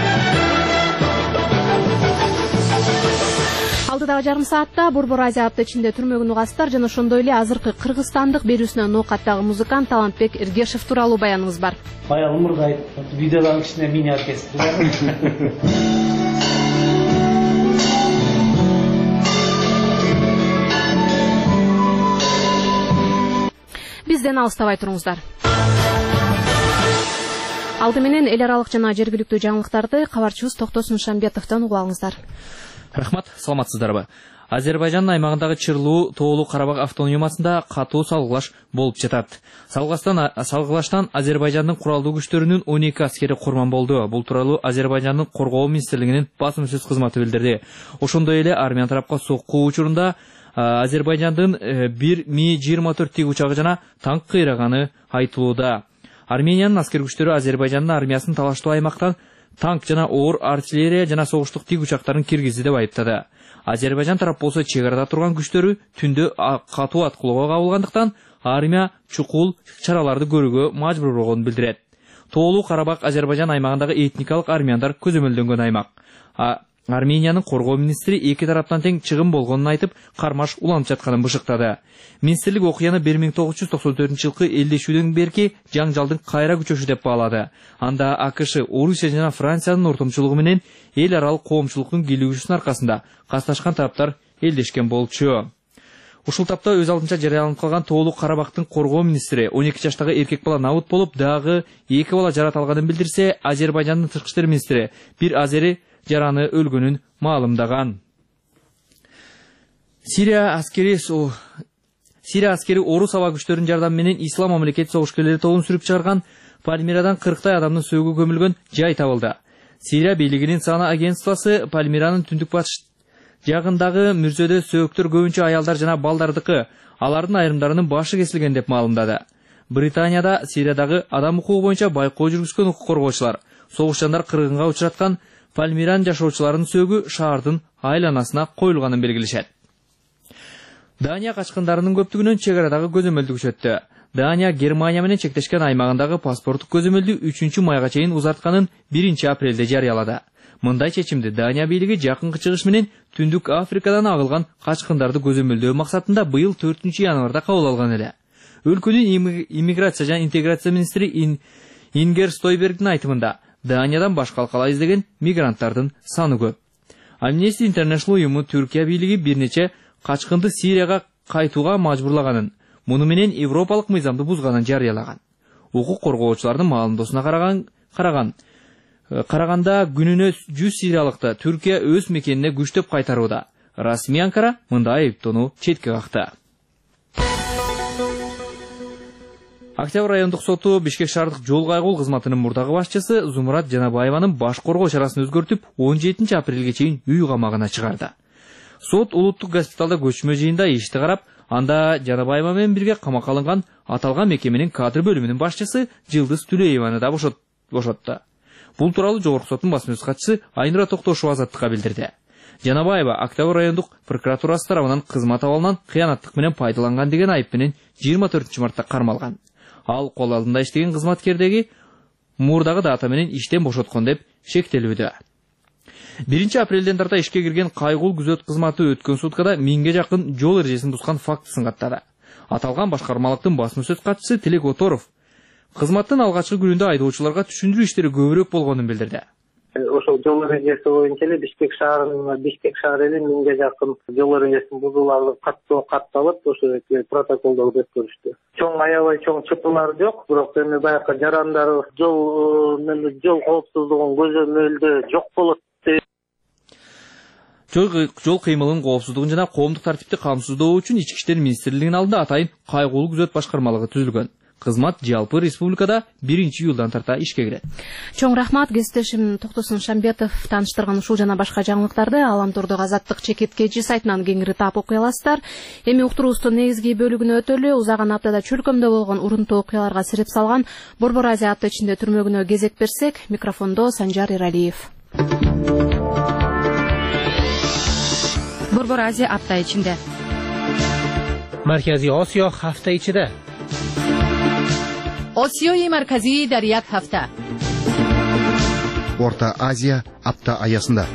Алдыдагы жарым саатта Борбор Азия апта ичинде түрмөгүн угасыздар жана ошондой эле азыркы кыргызстандык берүүсүнөн ноокаттагы музыкант Талантбек Эргешев тууралуу баяныңыз бар. Баягы ымыргайт видеодон кичине мини оркестр бар. Бизден алыстабай туруңуздар. Алды менен эл аралык жана жергиликтүү жаңылыктарды кабарчыбыз Токтосун Шамбетовдон угуп алыңыздар. Рахмат, саламатсыздарбы? Азербайжандын аймагындагы Чырлуу Тоолуу Карабак автономиямасында катуу салгылаш болуп жатат. Салгылаштан Азербайжандын куралдуу күчтөрүнүн 12 аскери курман болду. Бул тууралуу Азербайжандын Коргоо министрлигинин басым сөз кызматы билдирди. Ошондой эле армян тарапка сокку учурунда Азербайжандын 1 Ми-24 тик учагы жана танк кыйраганы айтылууда. Армениянын аскер күчтөрү Азербайжандын армиясын талаштуу аймактан танк жана оор артиллерия жана согуштук тик учактарын киргизди деп айыптады. Азербайжан тарап болсо чек арада турган күчтөрү түндө катуу аткылоого кабылгандыктан армия чукул чараларды көрүүгө мажбур болгонун билдирет. Тоолуу Карабак Азербайжан аймагындагы этникалык армяндар көзөмөлдөнгөн аймак. Армениянын коргоо министри эки тараптан тең чыгым болгонун айтып, кармаш уланып жатканын бышыктады. Министрлик окуяны 1994-жылкы элдешүүдөн берки жаңжалдын кайра күчөшү деп баалады. Анда АКШ, Орусия жана Франциянын ортомчулугу менен эл аралык коомчулуктун кийлигүүсүнүн аркасында катташкан тараптар элдешкен болчу. Ушул тапта өз алдынча жарыяланып калган Тоолуу Карабактын коргоо министри 12 жаштагы эркек бала набыт болуп, дагы 2 бала жарат алганын билдирсе, Азербайжандын тышкы иштер министри бир азери жараны өлгөнүн маалымдаган. Сирия аскери орус аба күчтөрүнүн жардамы менен Ислам мамлекети согушкерлери тобун сүрүп чыгарган Пальмирадан 40 адамдын сөөгү көмүлгөн жай табылды. Сирия бийлигинин сана агентствосы Пальмиранын түндүк батыш жагындагы мүрзөдө сөөктөр көбүнчө аялдар жана балдардыкы, алардын айрымдарынын башы кесилген деп маалымдады. Британияда Сириядагы адам укугу боюнча байкоо жүргүзгөн укук коргоочулар согушчандар кыргынга учраткан Пальмиран жашоочуларынын сөөгү шаардын айланасына коюлганын белгилешет. Дания качкындарынын көптүгүнөн чек арадагы көзөмөлдү күчөттү. Дания Германия менен чектешкен аймагындагы паспорттук көзөмөлдү 3-майга чейин узартканын 1-апрелде жарыялады. Мындай чечимди Дания бийлиги жакынкы чыгыш менен Түндүк Африкадан агылган качкындарды көзөмөлдөө максатында быйыл 4-январда кабыл алган эле. Өлкөнүн иммиграция жана интеграция министри Ингер Стойбергдин айтымында Даниядан башка алкала издеген мигранттардын саны көп. Amnesty International уюму Түркия бийлиги бир нече качкынды Сирияга кайтууга мажбурлаганын, муну менен европалык мыйзамды бузганын жарыялаган. Укук коргоочулардын маалымдоосуна караганда күнүнө 100 сириялыкты Түркия өз мекенине күчтөп кайтарууда. Расмий Анкара мындай айыптоону четке какты. Октябрь райондук соту Бишкек шаардык жол кайгыл кызматынын мурдагы башчысы Зумурат Жанабаеванын баш коргоо чарасын өзгөртүп, 17-апрелге чейин үй камагына чыгарды. Сот улуттук госпиталда көчмө жыйында ишти карап, анда Жанабаева менен бирге камакка алынган аталган мекеменин кадр бөлүмүнүн башчысы Жылдыз Түлееваны да бошотту. Бул тууралуу жогорку соттун басма сөз катчысы Айнура Токтошова Азаттыкка билдирди. Жанабаева Октябрь райондук прокуратурасы тарабынан кызмат абалынан кыянаттык менен пайдаланган деген айып менен 24-мартта кармалган. Ал кол алдында иштеген кызматкердеги мурдагы дата менен иштен бошоткон деп шектелүүдө. 1-апрелден тарта ишке кирген кайгыл күзөт кызматы өткөн суткада 1000ге жакын жол эрежесин бузган фактысын каттады. Аталган башкармалыктын басма сөз катчысы Тилек Оторов кызматтын алгачкы күнүндө айдоочуларга түшүндүрүү иштери көбүрөөк болгонун билдирди. ошол жол эрежеси боюнча эле Бишкек шаары эле 1000ге жакын жол эрежесин бузуулар катталып, ошо протоколдорду өткөрүштү. Чоң аябай чоң чыпылар жок, бирок эми баягы жарандар жол коопсуздугун көзөмөлдөө жок болот. Жол кыймылынын коопсуздугун жана коомдук тартипти камсыздоо үчүн Ички иштер министрлигинин алдында атайын кайгылуу күзөт башкармалыгы түзүлгөн. Кызмат жалпы республикада 1-июлдан тарта ишке кирет. Чоң рахмат, кесиптешим Токтосун Шамбетов тааныштырган ушул жана башка жаңылыктарды Аламтордук Азаттык чекиткечи сайтынан кеңири таап окуй аласыздар. Эми уктуруубуздун негизги бөлүгүнө өтөлү. Узаган аптада чөлкөмдө болгон урунтуу окуяларга сереп салган Борбор Азия апта ичинде түрмөгүнө кезек берсек, микрофондо Санжар Эралиев. Борбор Азия апта ичинде. Маркази Осиё ҳафта ичида. Осиёи марказии дар як ҳафта. Орта Азия апта аясында.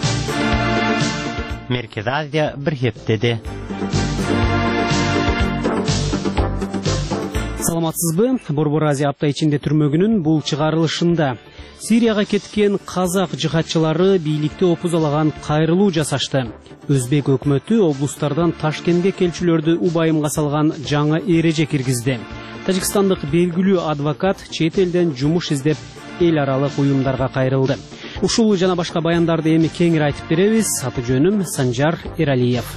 Меркез Азия бир хептеде. Саламатсызбы? Борбор Азия апта ичинде түрмөгүнүн бул чыгарылышында Сирияга кеткен казак жихадчылары бийликти опузалаган кайрылуу жасашты. Өзбек өкмөтү облустардан Ташкентке келчүлөрдү убайымга салган жаңы эреже киргизди. Тажикстандык белгилүү адвокат чет элден жумуш издеп эл аралык уюмдарга кайрылды. Ушул жана башка баяндарды эми кеңири айтып беребиз. Аты жөнүм Санжар Эралиев.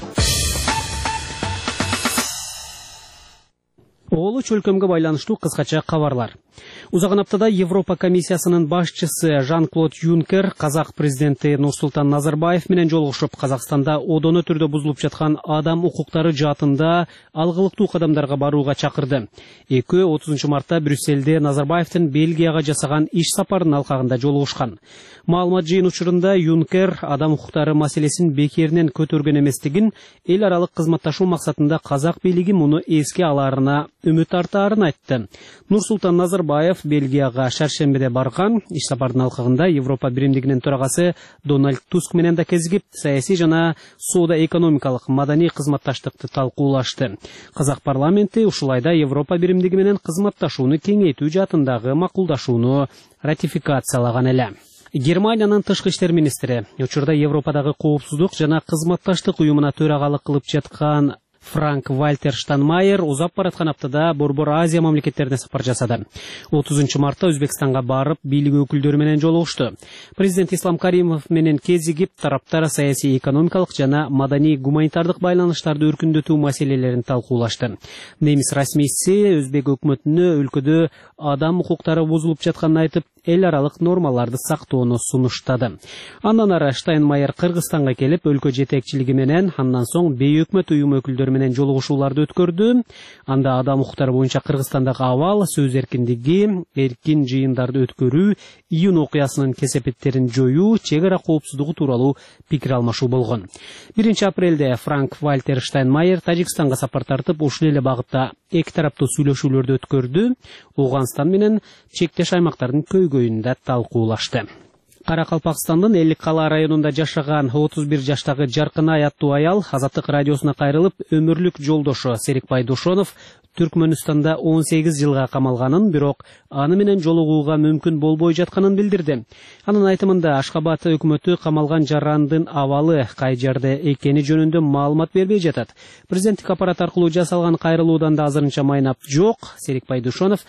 Оолу чөлкөмгө байланыштуу кыскача кабарлар. Узаган аптада Европа комиссиясынын башчысы Жан-Клод Юнкер казак президенти Нурсултан Назарбаев менен жолугушуп, Казакстанда одоно түрдө бузулуп жаткан адам укуктары жаатында алгылыктуу кадамдарга барууга чакырды. Экөө 30 мартта Брюсселде Назарбаевдин Бельгияга жасаган иш сапарынын алкагында жолугушкан. Маалымат жыйын учурунда Юнкер адам укуктары маселесин бекеринен көтөргөн эместигин, эл аралык кызматташуу максатында казак бийлиги муну эске алаарына үмүт артаарын айтты. Нурсултан Назарбаев Бельгияга шаршембиде барган. Иш сапардын алкагында Европа биримдигинин төрагасы Дональд Туск менен да кезигип, саясий жана соода экономикалык маданий кызматташтыкты талкуулашты. Казак парламенти ушул айда Европа биримдиги менен кызматташууну кеңейтүү жаатындагы макулдашууну ратификациялаган эле. Германиянын тышкы иштер министри учурда Европадагы коопсуздук жана кызматташтык уюмуна төрагалык кылып жаткан Франк-Вальтер Штайнмайер узап бараткан аптада Борбор Азия мамлекеттерине сапар жасады. 30 мартта Өзбекстанга барып, бийлик өкүлдөрү менен жолугушту. Президент Ислам Каримов менен кезигип, тараптар саясий, экономикалык жана маданий гуманитардык байланыштарды өркүндөтүү маселелерин талкуулашты. Немис расмийси Өзбек өкмөтүнө өлкөдө адам укуктары бузулуп жатканын айтып, эл аралык нормаларды сактоону сунуштады. Андан ары Штайнмайер Кыргызстанга келип, өлкө жетекчилиги менен, андан соң бейөкмөт уюм өкүлдөрү менен жолугушууларды өткөрдү. Анда адам укуктары боюнча Кыргызстандагы абал, сөз эркиндиги, эркин жыйындарды өткөрүү, июнь окуясынын кесепеттерин жоюу, чек ара коопсуздугу тууралуу пикир алмашуу болгон. 1 апрелде Франк-Вальтер Штайнмайер Тажикстанга сапар тартып, ушул эле багытта эки тараптуу сүйлөшүүлөрдү өткөрдү. Ауганстан менен чектеш аймактардын көйгөйүндө талкуулашты. Каракалпакстандын Элик кала районунда жашаган 31 жаштагы Жаркынай аттуу аял Азаттык радиосуна кайрылып, өмүрлүк жолдошу Серикбай Душонов Түркмөнстанда 18 жылга камалганын, бирок аны менен жолугууга мүмкүн болбой жатканын билдирди. Анын айтымында Ашхабад өкмөтү камалган жарандын абалы кай жерде экени жөнүндө маалымат бербей жатат. Президенттик аппарат аркылуу жасалган кайрылуудан да азырынча майнап жок. Серикбай Душонов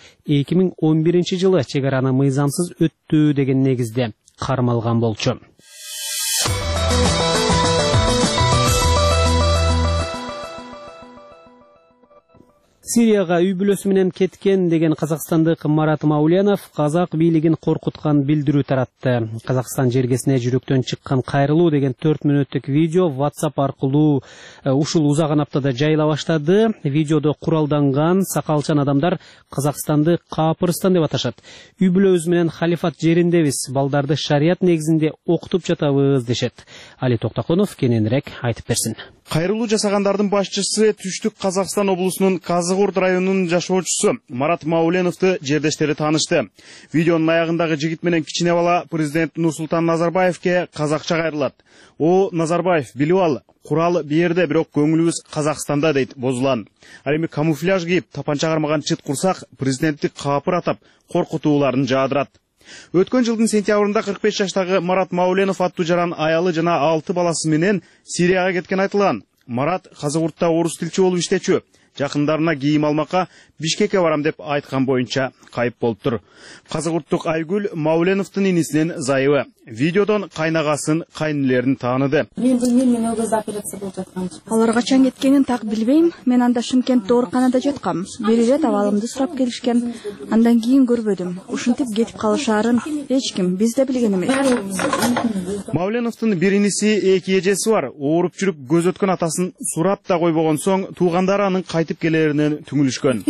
2011 жылы чек араны мыйзамсыз өттүү деген негизде кармалган болчу. Сирияга үй бүлөсү менен кеткен деген казакстандык Марат Маулянов казак бийлигин коркуткан билдирүү таратты. Казакстан жергесине жүрөктөн чыккан кайрылуу деген 4 мүнөттүк видео WhatsApp аркылуу ушул узаган аптада жайыла баштады. Видеодо куралданган сакалчан адамдар Казакстанды Капырстан деп аташат. Үй бүлөбүз менен халифат жериндебиз, балдарды шарият негизинде окутуп жатабыз дешет. Али Токтаконов кененирээк айтып берсин. Кайрылуу жасагандардын башчысы Түштүк Казакстан облусунун Казыгурт районунун жашоочусу Марат Мауленовду жердештери таанышты. Видеонун аягындагы жигит менен кичине бала президент Нурсултан Назарбаевке казакча кайрылат. О, Назарбаев, билип ал, курал берде, бирок көңүлүбүз Казакстанда дейт бозулан. Ал эми камуфляж кийип, тапанча кармаган чыт курсак президентти капыр атап, коркутууларын жаадырат. Өткөн жылдын сентябрында 45 жаштагы Марат Мауленов аттуу жаран аялы жана 6 баласы менен Сирияга кеткен айтылган. Марат Казыгуртта орус тилчи болуп иштечү. Жакындарына кийим алмакка Бишкекке барам деп айткан боюнча кайып болуптур. Казыгурттук Айгүл Мауленовдун инисинин зайыбы. Видеодон кайнагасын, кайнелерин тааныды. Алар качан кеткенин так билбейм. Мен анда Шымкентте ооруканада жаткам. Бир ирет абалымды сурап келишкен. Андан кийин көрбөдүм. Ушинтип кетип калышаарын эч ким биз да билген эмес. Мауленовдун бир иниси, эки эжеси бар. Ооруп жүрүп көз өткөн атасын сурап да койбогон соң туугандары анын кайтып келеринен түңүлүшкөн.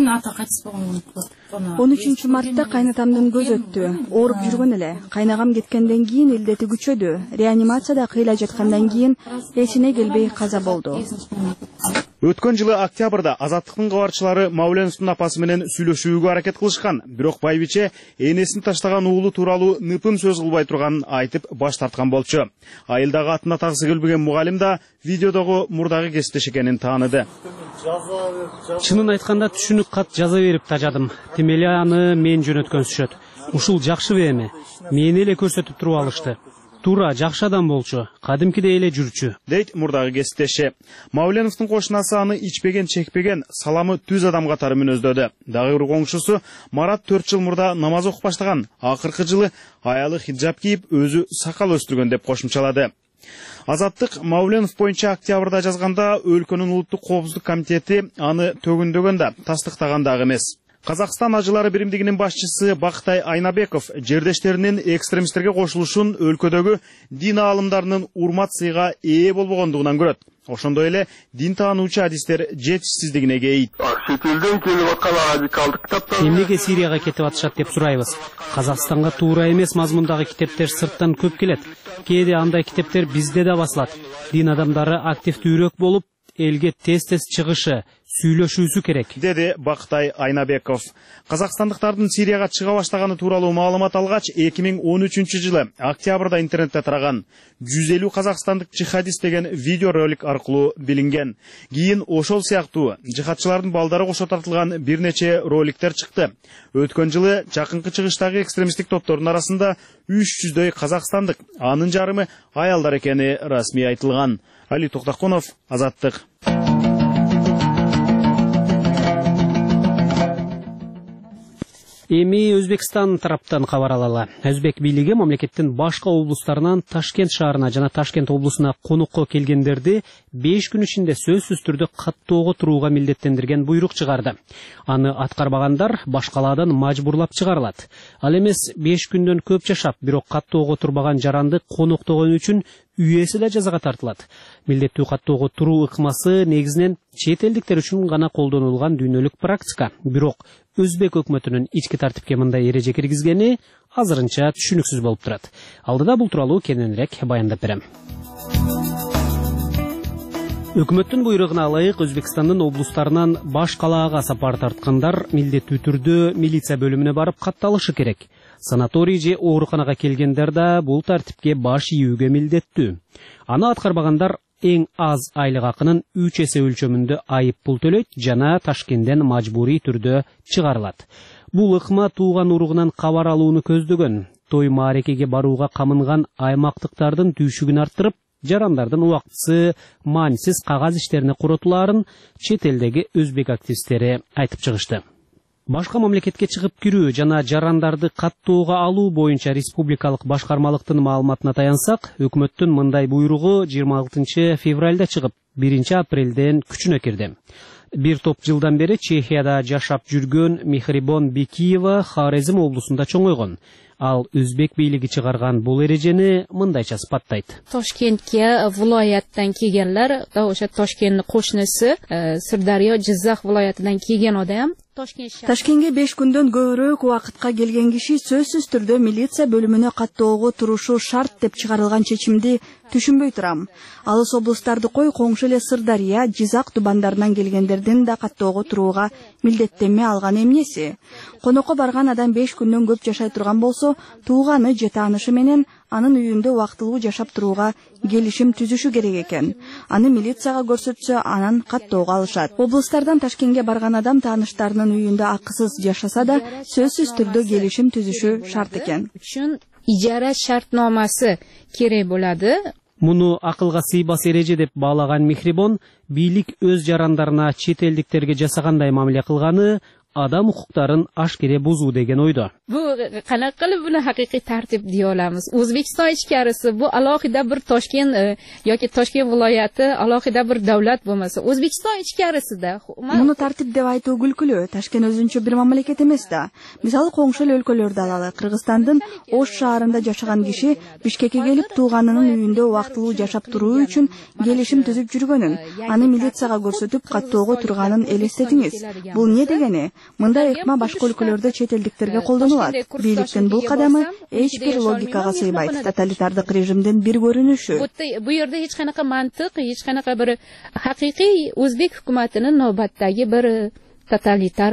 13 мартта кайнатамдын көз өттү. Ооруп жүргөн эле. Кайнагам кеткенден кийин илдети күчөдү. Реанимацияда кыйла жаткандан кийин эсине келбей каза болду. Өткөн жылы октябрда Азаттыктын кабарчылары Мауленовдун апасы менен сүйлөшүүгө аракет кылышкан. Бирок байбиче энесин таштаган уулу тууралуу ныпым сөз кылбай турганын айтып баш тарткан болчу. Айылдагы атын атагысы келбеген мугалим да видеодогу мурдагы кесиптеш экенин тааныды. Чынын айтканда түшүнүк кат жаза берип тажадым. Темели аны мен жөнөткөнсүшөт. Ушул жакшыбы эми? Мени эле көрсөтүп туруп алышты. Туура жакшы адам болчу, кадимкидей эле жүрчү, дейт мурдагы кесиптеши. Мауленовдун кошунасы аны ичпеген, чекпеген, саламы түз адам катары мүнөздөдү. Дагы бир коңшусу Марат 4 жыл мурда намаз окуп баштаган. Акыркы жылы аялы хиджаб кийип, өзү сакал өстүргөн деп кошумчалады. Азаттык Мауленов боюнча октябрда жазганда өлкөнүн улуттук коопсуздук комитети аны төгүндөгөн да, тастыктаган дагы эмес. Казакстан ажылары биримдигинин башчысы Бактай Айнабеков жердештеринин экстремисттерге кошулушун өлкөдөгү дин аалымдарынын урмат сыйга ээ болбогондугунан көрөт. Ошондой эле дин таануучу адистер жетишсиздигине кейит. Шетелден келип аткан радикалдык китаптар эмнеге Сирияга кетип атышат деп сурайбыз. Казакстанга туура эмес мазмундагы китептер сырттан көп келет. Кээде андай китептер бизде да басылат. Дин адамдары активдүүрөөк болуп, элге тез-тез чыгышы, сүйлөшүүсү керек, деди Бактай Айнабеков. Казакстандыктардын Сирияга чыга баштаганы тууралуу маалымат алгач 2013 жылы октябрда интернетте тараган 150 казакстандык жихадист деген видеоролик аркылуу билинген. Кийин ошол сыяктуу жихадчылардын балдары кошо тартылган бир нече роликтер чыкты. Өткөн жылы жакынкы чыгыштагы экстремисттик топтордун арасында 300дөй казакстандык, анын жарымы аялдар экени расмий айтылган. Али Токтаконов, Азаттык. Эми Өзбекстан тараптан кабар алалы. Өзбек бийлиги мамлекеттин башка облустарынан Ташкент шаарына жана Ташкент облусуна конукко келгендерди 5 күн ичинде сөзсүз түрдө каттоого турууга милдеттендирген буйрук чыгарды. Аны аткарбагандар башкалардан мажбурлап чыгарылат. Ал эмес 5 күндөн көп жашап, бирок каттоого турбаган жаранды коноктогон үчүн үйөсү да жазага тартылат. Милдеттүү каттоого туруу ыкмасы негизинен чет элдиктер үчүн гана колдонулган дүйнөлүк практика. Бирок Өзбек өкмөтүнүн ички тартипке мындай эреже киргизгени азырынча түшүнүксүз болуп турат. Алдыда бул тууралуу кененирээк баяндап берем. Өкмөттүн буйругуна ылайык Өзбекстандын облустарынан баш калаага сапар тарткандар милдеттүү түрдө милиция бөлүмүнө барып катталышы керек. Санаторий же ооруканага келгендер да бул тартипке баш ийүүгө милдеттүү. Аны аткарбагандар эң аз айлык акынын 3 эсе өлчөмүндө айып пул төлөйт жана Ташкенттен мажбурий түрдө чыгарылат. Бул ыкма тууган уругунан кабар алууну көздөгөн. Той маарекеге барууга камынган аймактыктардын түйшүгүн арттырып, жарандардын убактысы маанисиз кагаз иштерине куротулаарын чет элдеги өзбек активисттери айтып чыгышты. Башка мамлекетке чыгып кирүү жана жарандарды каттоого алуу боюнча республикалык башкармалыктын маалыматына таянсак, өкмөттүн мындай буйругу 26 февралда чыгып, 1 апрелден күчүнө кирди. Бир топ жылдан бери Чехияда жашап жүргөн Михрибон Бекиева Хорезм облусунда чоңойгон. Ал өзбек бийлиги чыгарган бул эрежени мындайча сыпаттайт. Toshkentga viloyatdan kelganlar, o'sha Toshkentning qo'shnisi Sirdaryo, Jizzax viloyatidan kelgan odam Ташкентке 5 күндөн көбүрөөк убакытка келген киши сөзсүз түрдө милиция бөлүмүнө каттоого турушу шарт деп чыгарылган чечимди түшүнбөй турам. Алыс облустарды кой, коңшу эле Сырдария, Жизак тубандарынан келгендердин да каттоого турууга милдеттенме алган эмнеси? Конокко барган адам 5 күндөн көп жашай турган болсо, ошондо тууганы же таанышы менен анын үйүндө убактылуу жашап турууга келишим түзүшү керек экен. Аны милицияга көрсөтсө, анан каттоого алышат. Облустардан Ташкентке барган адам тааныштарынын үйүндө акысыз жашаса да, сөзсүз түрдө келишим түзүшү шарт экен. Үчүн ижара шартномасы керек болот. Муну акылга сыйбас эреже деп баалаган Мехрибон, бийлик өз жарандарына чет элдиктерге жасагандай мамиле кылганы адам укуктарын ашкере бузуу деген ойдо. Bu qanaqa qilib buni haqiqiy tartib deya olamiz? O'zbekiston ichkarisi bu alohida bir Toshkent yoki Toshkent viloyati alohida bir davlat bo'lmasa, O'zbekiston ichkarisida Муну тартип деп айтуу күлкүлүү. Ташкент өзүнчө бир мамлекет эмес да. Мисалы коңшу өлкөлөрдү алалы. Кыргызстандын Ош шаарында жашаган киши Бишкекке келип тууганынын үйүндө убактылуу жашап туруу үчүн келишим түзүп жүргөнүн, аны милицияга көрсөтүп каттоого турганын элестетиңиз. Бул не дегени? Мындай ыкма башка өлкөлөрдө чет элдиктерге колдонулат. Бийликтин бул кадамы эч бир логикага сыйбайт. Тоталитардык режимдин бир көрүнүшү. Bu yerda hech qanaqa mantiq, hech qanaqa bir haqiqiy o'zbek hukumatinin navbatdagi bir totalitar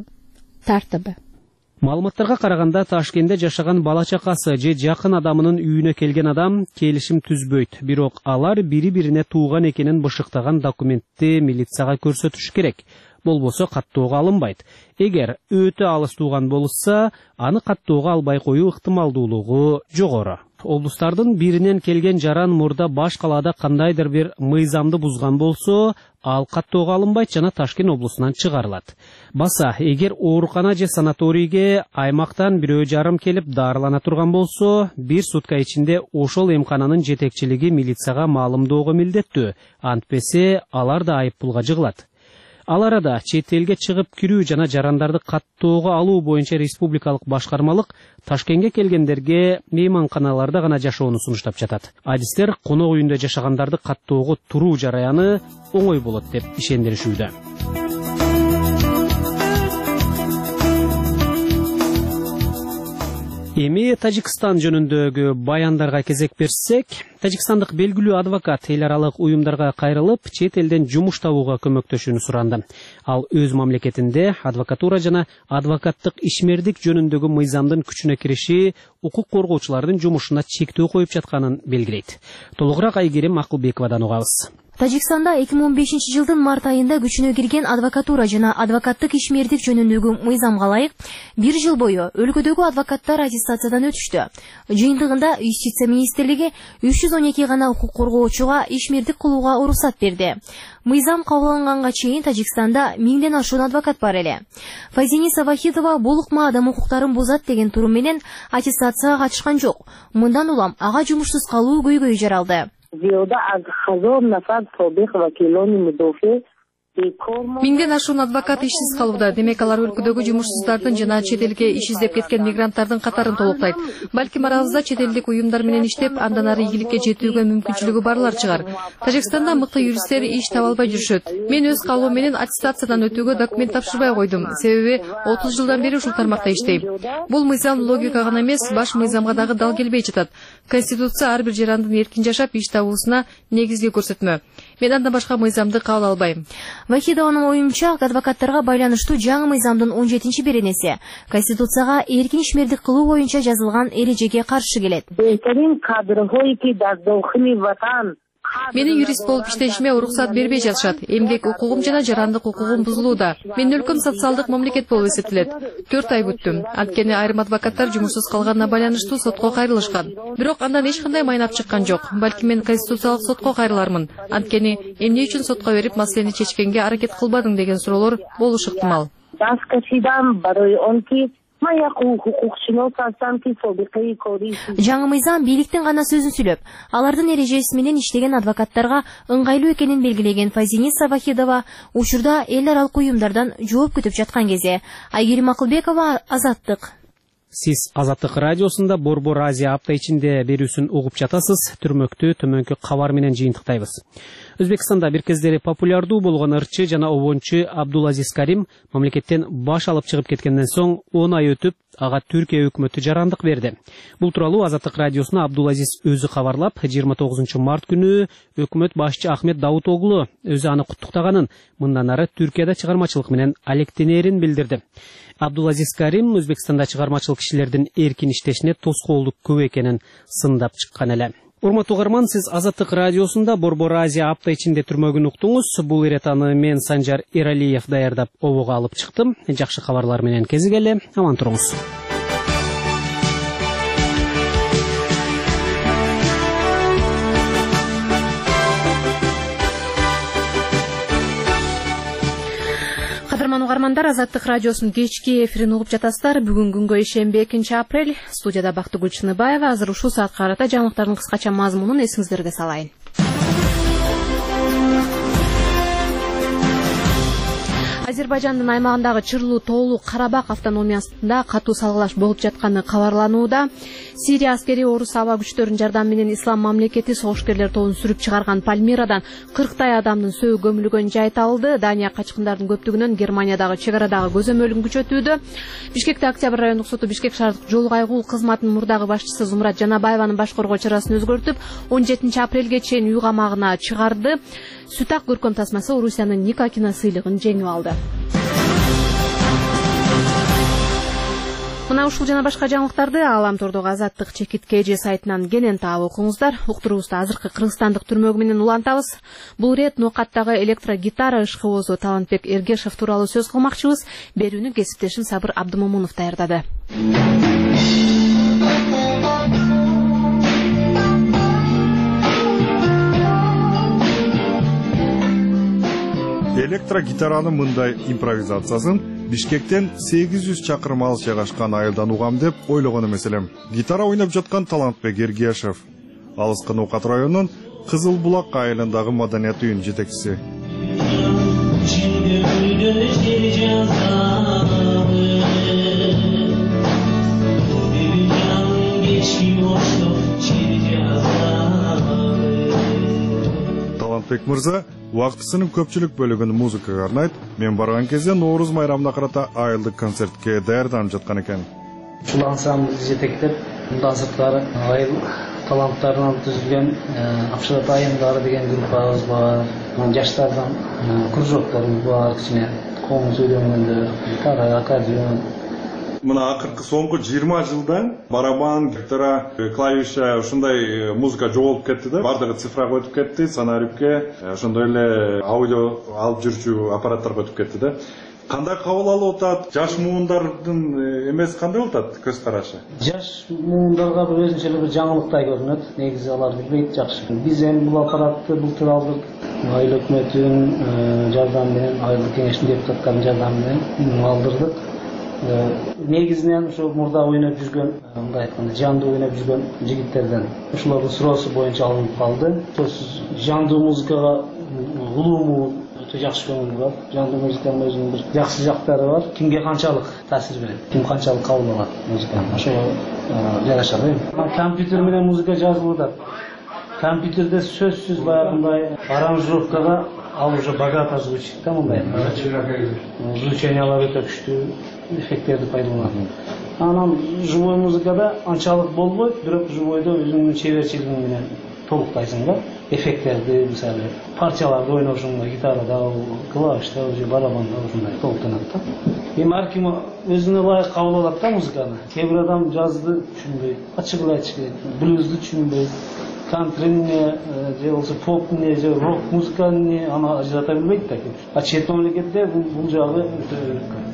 tartibi. Маалыматтарга караганда, Ташкентте жашаган бала чакасы же жакын адамынын үйүнө келген адам келишим түзбөйт. Бирок алар бири-бирине тууган экенин бышыктаган документти милицияга көрсөтүш керек. Болбосо каттоого алынбайт. Эгер өтө алыс тууган болушса, аны каттоого албай коюу ыктымалдуулугу жогору. Облустардын биринен келген жаран мурда баш калаада кандайдыр бир мыйзамды бузган болсо, ал каттоого алынбайт жана Ташкент облусунан чыгарылат. Баса, эгер оорукана же санаторийге аймактан 1,5 келип дарылана турган болсо, 1 сутка ичинде ошол эмкананын жетекчилиги милицияга маалымдоого милдеттүү. Антпесе алар да айыппулга жыгылат. Ал арада чет элге чыгып кирүү жана жарандарды каттоого алуу боюнча республикалык башкармалык Ташкентке келгендерге мейманканаларда гана жашоону сунуштап жатат. Адистер конок үйүндө жашагандарды каттоого туруу жараяны оңой болот деп ишендиришүүдө. Эми Тажикстан жөнүндөгү баяндарга кезек берсек, тажикстандык белгилүү адвокат эл аралык уюмдарга кайрылып, чет элден жумуш табууга көмөктөшүүнү суранды. Ал өз мамлекетинде адвокатура жана адвокаттык ишмердик жөнүндөгү мыйзамдын күчүнө кириши укук коргоочулардын жумушуна чектөө коюп жатканын белгилейт. Толугураак Айгерим Акылбековадан угабыз. Тажикстанда 2015 жылдын март айында күчүнө кирген адвокатура жана адвокаттык ишмердик жөнүндөгү мыйзамга ылайык 1 жыл бою өлкөдөгү адвокаттар аттестациядан өтүштү. Жыйынтыгында Юстиция министрлиги 312 гана укук коргоочуга ишмердик кылууга уруксат берди. Мыйзам кабыл алынганга чейин Тажикстанда 1000ден ашуун адвокат бар эле. Файзиниса Вахидова бул ыкма адам укуктарын бузат деген турум менен аттестацияга катышкан жок. Мындан улам ага жумушсуз калуу көйгөй жаралды. زیاده از 1000 نفر سابق وکیلان مدافع 1000ден ашуун адвокат ишсиз калууда. Демек алар өлкөдөгү жумушсуздардын жана чет элге иш издеп кеткен мигранттардын катарын толуктайт. Балким арабызда чет элдик уюмдар менен иштеп, андан ары ийгиликке жетүүгө мүмкүнчүлүгү барлар чыгар. Тажикстанда мыкты юристтер иш таба албай жүрүшөт. Мен өз калуум менен аттестациядан өтүүгө документ тапшырбай койдум. Себеби 30 жылдан бери ушул тармакта иштейм. Бул мыйзам логика гана эмес, баш мыйзамга дагы дал келбей жатат. Конституция ар бир жарандын эркин жашап иш табуусуна негизги көрсөтмө. Мен андан башка мыйзамды кабыл албайм. Вахидованын оюнча, адвокаттарга байланыштуу жаңы мыйзамдын 17-беренеси Конституцияга эркин ишмердик кылуу боюнча жазылган эрежеге каршы келет. Менин юрист болуп иштешиме уруксат бербей жатышат. Эмгек укугум жана жарандык укугум бузулууда. Менин өлкөм социалдык мамлекет болуп эсептелет. 4 ай күттүм. Анткени айрым адвокаттар жумушсуз калганына байланыштуу сотко кайрылышкан. Бирок андан эч кандай майнап чыккан жок. Балким мен конституциялык сотко кайрылармын. Анткени эмне үчүн сотко берип маселени чечкенге аракет кылбадың деген суроолор болушу ыктымал. Жаңы мыйзам бийликтин гана сөзүн сүйлөп, алардын эрежеси менен иштеген адвокаттарга ыңгайлуу экенин белгилеген Файзиниса Вахидова учурда эл аралык уюмдардан жооп күтүп жаткан кезде. Айгерим Акылбекова, Азаттык. Сиз Азаттык радиосунда Борбор Азия апта ичинде берүүсүн угуп жатасыз. Түрмөктү төмөнкү кабар менен жыйынтыктайбыз. Өзбекстанда бир кездери популярдуу болгон ырчы жана обончу Абдулазиз Карим мамлекеттен баш алып чыгып кеткенден соң 10 ай өтүп, ага Түркия өкмөтү жарандык берди. Бул тууралуу Азаттык радиосуна Абдулазиз өзү кабарлап, 29 март күнү өкмөт башчы Ахмет Давутоглу өзү аны куттуктаганын, мындан ары Түркияда чыгармачылык менен алектенерин билдирди. Абдулазиз Карим Өзбекстанда чыгармачыл кишилердин эркин иштешине тоскоолдук көп экенин сындап чыккан эле. Урматтуу угарман, сиз Азаттык радиосунда Борбор Азия апта ичинде түрмөгүн уктуңуз. Бул эретаны мен Санжар Эралиев даярдап обого алып чыктым. Жакшы кабарлар менен кезигели, аман туруңуз. Кадырман угармандар, Азаттык радиосунун кечки эфирин угуп жатасыздар. Бүгүн күнгө ишемби 2 апрель. Студияда Бактыгүл Чыныбаева. Азыр ушул саатка карата жаңылыктардын кыскача мазмунун эсиңиздерге салайын. Азербайжандын аймагындагы Чырлуу тоолуу Карабак автономиясында катуу салгылаш болуп жатканы кабарланууда. Сирия аскери орус аба күчтөрүнүн жардамы менен Ислам мамлекети согушкерлер тобун сүрүп чыгарган Пальмирадан 40 адамдын сөөгү көмүлгөн жай табылды. Дания качкындардын көптүгүнөн Германиядагы чек арадагы көзөмөлүн күчөтүүдө. Бишкекте Октябрь райондук соту Бишкек шаардык жол кайгуу кызматынын мурдагы башчысы Зумрат Жанабаеванын баш коргоо чарасын өзгөртүп, 17 апрелге чейин үй камагына чыгарды. Сүтак көркөм тасмасы Орусиянын Никакина сыйлыгын жеңип алды. Мына ушул жана башка жаңылыктарды Ааламтордогу Азаттык чекит KG сайтынан кенен таап окуңуздар. Уктуруубузду азыркы кыргызстандык түрмөгү менен улантабыз. Бул рет Нокаттагы электрогитара ышкыбозу Талантбек Эргешев тууралуу сөз кылмакчыбыз. Берүүнү кесиптешим Сабыр Абдымомунов даярдады. Электрогитаранын мындай импровизациясын Бишкектен 800 чакырым алыс жайгашкан айылдан угам деп ойлогон эмес элем. Гитара ойноп жаткан Талантбек Эргешев, алыскы Нокат районунун Кызыл Булак айылындагы маданият үйүнүн жетекчиси. Талантбек мырза убактысынын көпчүлүк бөлүгүн музыкага арнайт. Мен барган кезде Нооруз майрамына карата айылдык концертке даярданып жаткан экен. Ушул ансамблды жетектеп, мындан сырткары айыл таланттарынан түзүлгөн Акшат айымдары деген группабыз бар. Жаштардан кружокторубуз бар, кичине коң сүйлөнгөндөр, гитара, аккордеон. Мына акыркы соңку 20 жылдан барабан, гитара, клавиша ушундай музыка жоголуп кетти да. Бардыгы цифрага өтүп кетти, санариптке, ошондой эле аудио алып жүрчү аппараттарга өтүп кетти да. Кандай кабыл алып атат? Жаш муундардын эмес кандай болуп атат көз карашы? Жаш муундарга бир өзүнчө эле бир жаңылыктай көрүнөт. Негизи алар билбейт жакшы. Биз эми бул аппаратты былтыр алдык. Айыл өкмөтүнүн жардамы менен, айыл кеңештин депутаттарынын жардамы менен алдырдык. Негизинен ошо мурда ойноп жүргөн, мындай айтканда, жандуу ойноп жүргөн жигиттерден ошолордун суроосу боюнча алынып калды. Жандуу музыкага улуму өтө жакшы көңүл бурат. Жандуу музыканын өзүнүн бир жакшы жактары бар. Кимге канчалык таасир берет, ким канчалык кабыл алат музыканы, ошого жараша да. Компьютер менен музыка жазылып атат. Компьютерде сөзсүз баягындай аранжировкага ал уже богато звучит, да мындай. Звучаниялар өтө күчтүү, эффекттерди пайдаланат. Анан живой музыкада анчалык болбойт, бирок живойдо өзүңдүн чеберчилигиң менен толуктайсың да. Эффекттерди, мисалы, партияларды ойношуңда, гитарада, клавишта, же барабанда ушундай толуктанат да. Эми ар ким өзүнө ылайык кабыл алат да музыканы. Кээ бир адам жазды түшүнбөйт, ачык эле айтыш керек, блюзду түшүнбөйт. Кантри-не, же болсо поп-не, же рок музыканы аны ажырата билбейт да. А чет мамлекетте бул жагы өтө өнүккөн.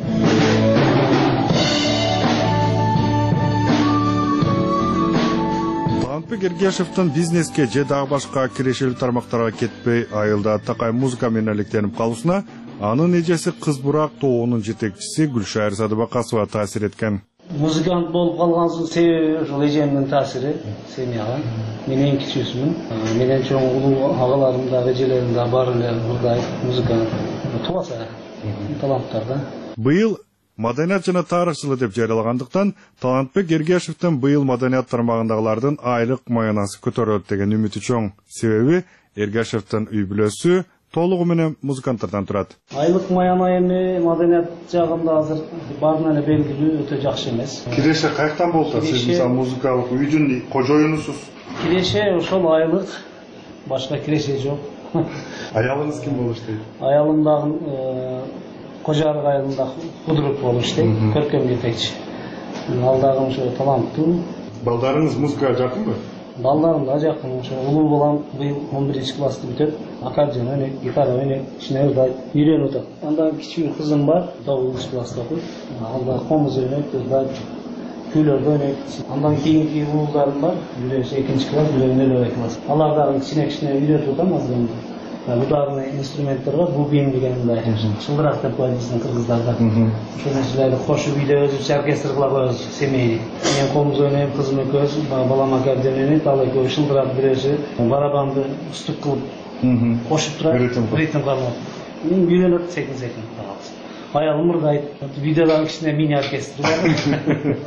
Талантбек Эргешевдин бизнеске же дагы башка кирешелүү тармактарга кетпей айылда такай музыка менен алектенип калуусуна анын эжеси Кыз Бурак тобунун жетекчиси Гүлшайыр Садыбакасова таасир эткен. Музыкант болуп калганын себеби ошол эжемдин таасири семьяга. Мен эң кичүүсүмүн. Менен чоң улуу агаларым да, эжелерим да бар эле мурдай музыка тубаса таланттар да. Быйыл маданият жана тарых жылы деп жарыялагандыктан Талантбек Эргешевдин быйыл маданият тармагындагылардын айлык маянасы көтөрүлөт деген үмүтү чоң. Себеби Эргашевдин үй бүлөсү толугу менен музыканттардан турат. Айлык маяна эми маданият жагында азыр баарын эле белгилүү өтө жакшы эмес. Киреше каяктан болду? Сиз мисалы музыкалык үйдүн кожоюнусуз. Киреше ошол айлык, башка киреше жок. Аялыңыз ким болуп иштейт? Аялым дагы Кожарык айылында худрук болуп иштейт, көркөм жетекчи. Ал дагы ошо таланттуу. Балдарыңыз музыкага жакынбы? Балдарым да жакын. Ошо улуу балам быйыл 11-классты бүтөп, аккордеон ойнойт, гитара ойнойт, кичине ырдайт, үйрөнүп атат. Андан кичүү кызым бар, 9-класста окуйт. Ал да комуз ойнойт, ырдайт, күйлөрдө ойнойт. Андан кийинки уулдарым бар, бирөөсү 2-класс, бирөө 0 класс. Алар дагы кичине үйрөтүп атам азыр. Ударный инструменттер бар, бубин деген мындай шылдырак деп коет биздин кыргыздарда. Ошол нерселерди кошуп үйдө өзүбүз оркестр кыла коебуз семейный. Мен комуз ойнойм, кызым экөөбүз, балам аккордеон ойнойт, ал экөө шылдырак, бирөөсү барабанды устук кылып кошуп турат, ритм карлап. Мен үйрөнөт секин. Аялым ырдайт. Видеодагы кичине мини оркестр бар.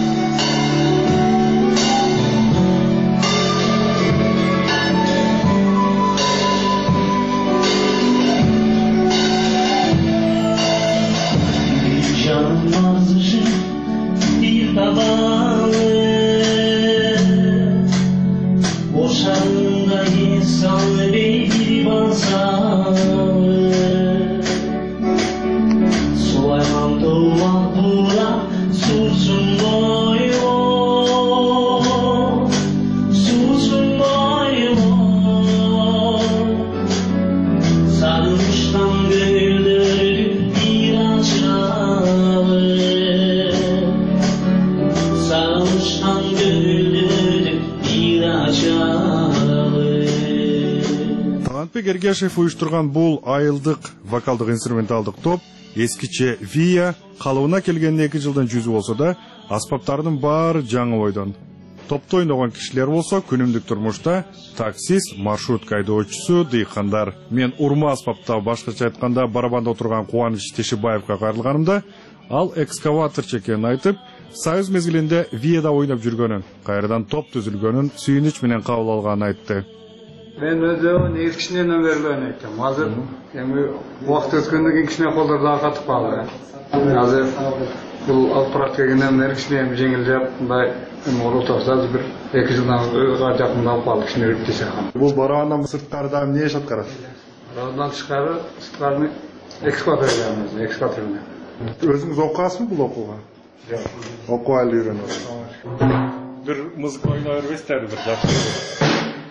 Эргашев уюштурган бул айылдык вокалдык инструменталдык топ эскиче Вия калыбына келгенине 2 жылдын жүзү болсо да, аспаптардын баары жаңы бойдон. Топто ойногон кишилер болсо күнүмдүк турмушта таксист, маршрутка айдоочусу, дыйкандар. Мен урма аспапта, башкача айтканда барабанда отурган Кубаныч Тешебаевга кайрылганымда, ал экскаваторчу экенин айтып, Союз мезгилинде Вияда ойноп жүргөнүн, кайрадан топ түзүлгөнүн сүйүнүч менен кабыл алганын айтты. Мен өзүм кичинеден бери ойнойт. Азыр эми убакыт өткөндөн кийин кичине колдор дагы катып калды. Азыр бул алпырак келгенден бери кичине жеңилдеп, мындай урутасы азыр бир 2 жылдан жакындап калды, кичине өттү. Бул барабандан сырткарда эмне иш аткарат? Барабандан тышкары сырткарны экскаватор менен. Өзүңүз окуасызбы бул окууга? Жок. Окуу эле үйрөнөсүз. Бир музыка ойной бербейсиздерби, бир жакшы?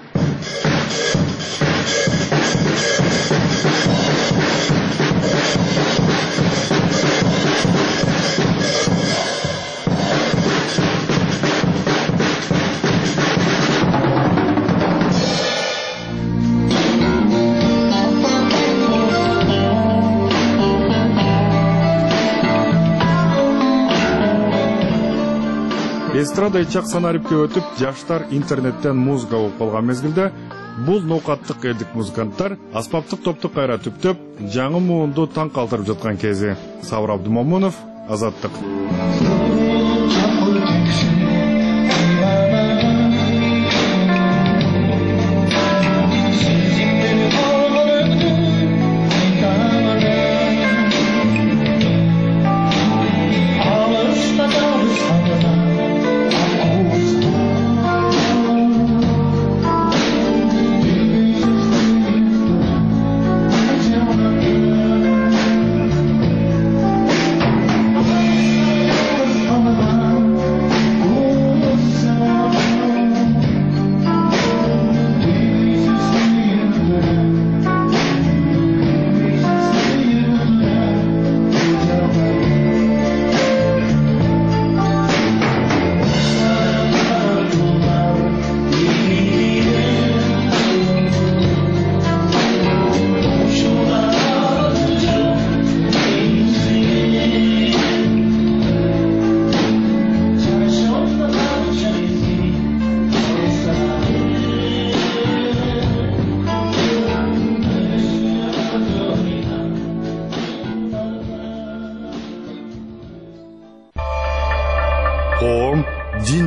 Эстрада ичак санарипке өтүп, жаштар интернеттен музыка окуп калган мезгилде, бул ноокаттык элдик музыканттар аспаптык топту кайра түптөп, жаңы муунду таң калтырып жаткан кези. Сабыр Абдумомунов, Азаттык.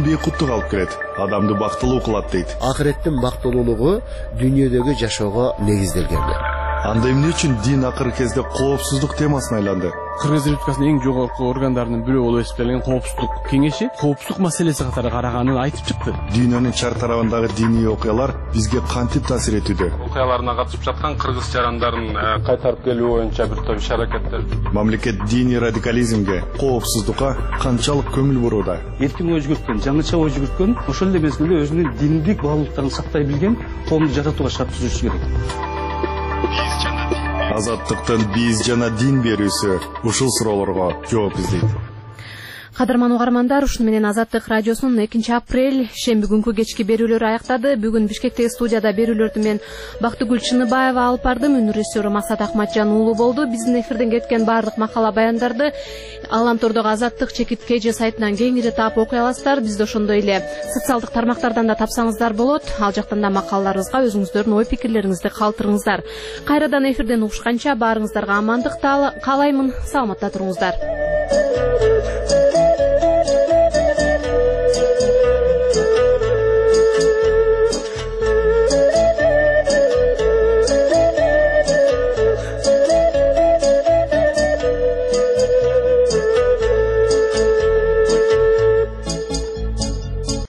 бейкуттук алып келет, адамды бактылуу кылат дейт. Акыреттин бактылуулугу дүйнөдөгү жашоого негизделген. Анда эмне үчүн дин акыркы кезде коопсуздук темасына айланды? Кыргыз Республикасынын эң жогорку органдарынын бирөө болуп эсептелген коопсуздук кеңеши коопсуздук маселеси катары караганын айтып чыкты. Дүйнөнүн чар тарабындагы диний окуялар бизге кантип таасир этүүдө? Окуяларына катышып жаткан кыргыз жарандарын кайтарып келүү боюнча бир топ иш-аракеттер. Мамлекет диний радикализмге, коопсуздукка канчалык көңүл бурууда? Эркин ой жүгүрткөн, жаңыча ой жүгүрткөн, ошол эле мезгилде өзүнүн диндик баалуулуктарын сактай билген коомду жаратууга шарт түзүш керек. Азаттыктын биз жана дин берүүсү ушул суроолорго жооп издейт. Кадырман угармандар, ушуну менен Азаттык радиосунун 2-апрель шемби күнкү кечки берүүлөрү аяктады. Бүгүн Бишкектеги студияда берүүлөрдү мен Бактыгүл Чыныбаева алып бардым. Үн режиссеру Максат Акматжан уулу болду. Биздин эфирден кеткен баардык макала баяндарды Аламтордогу Азаттык /KG сайтынан кеңири таап окуй аласыздар. Бизди ошондой эле социалдык тармактардан да тапсаңыздар болот. Ал жактан да макалаларыбызга өзүңүздөрдүн ой пикирлериңизди калтырыңыздар. Кайрадан эфирден угушканча баарыңыздарга амандык каалаймын. Саламатта туруңуздар.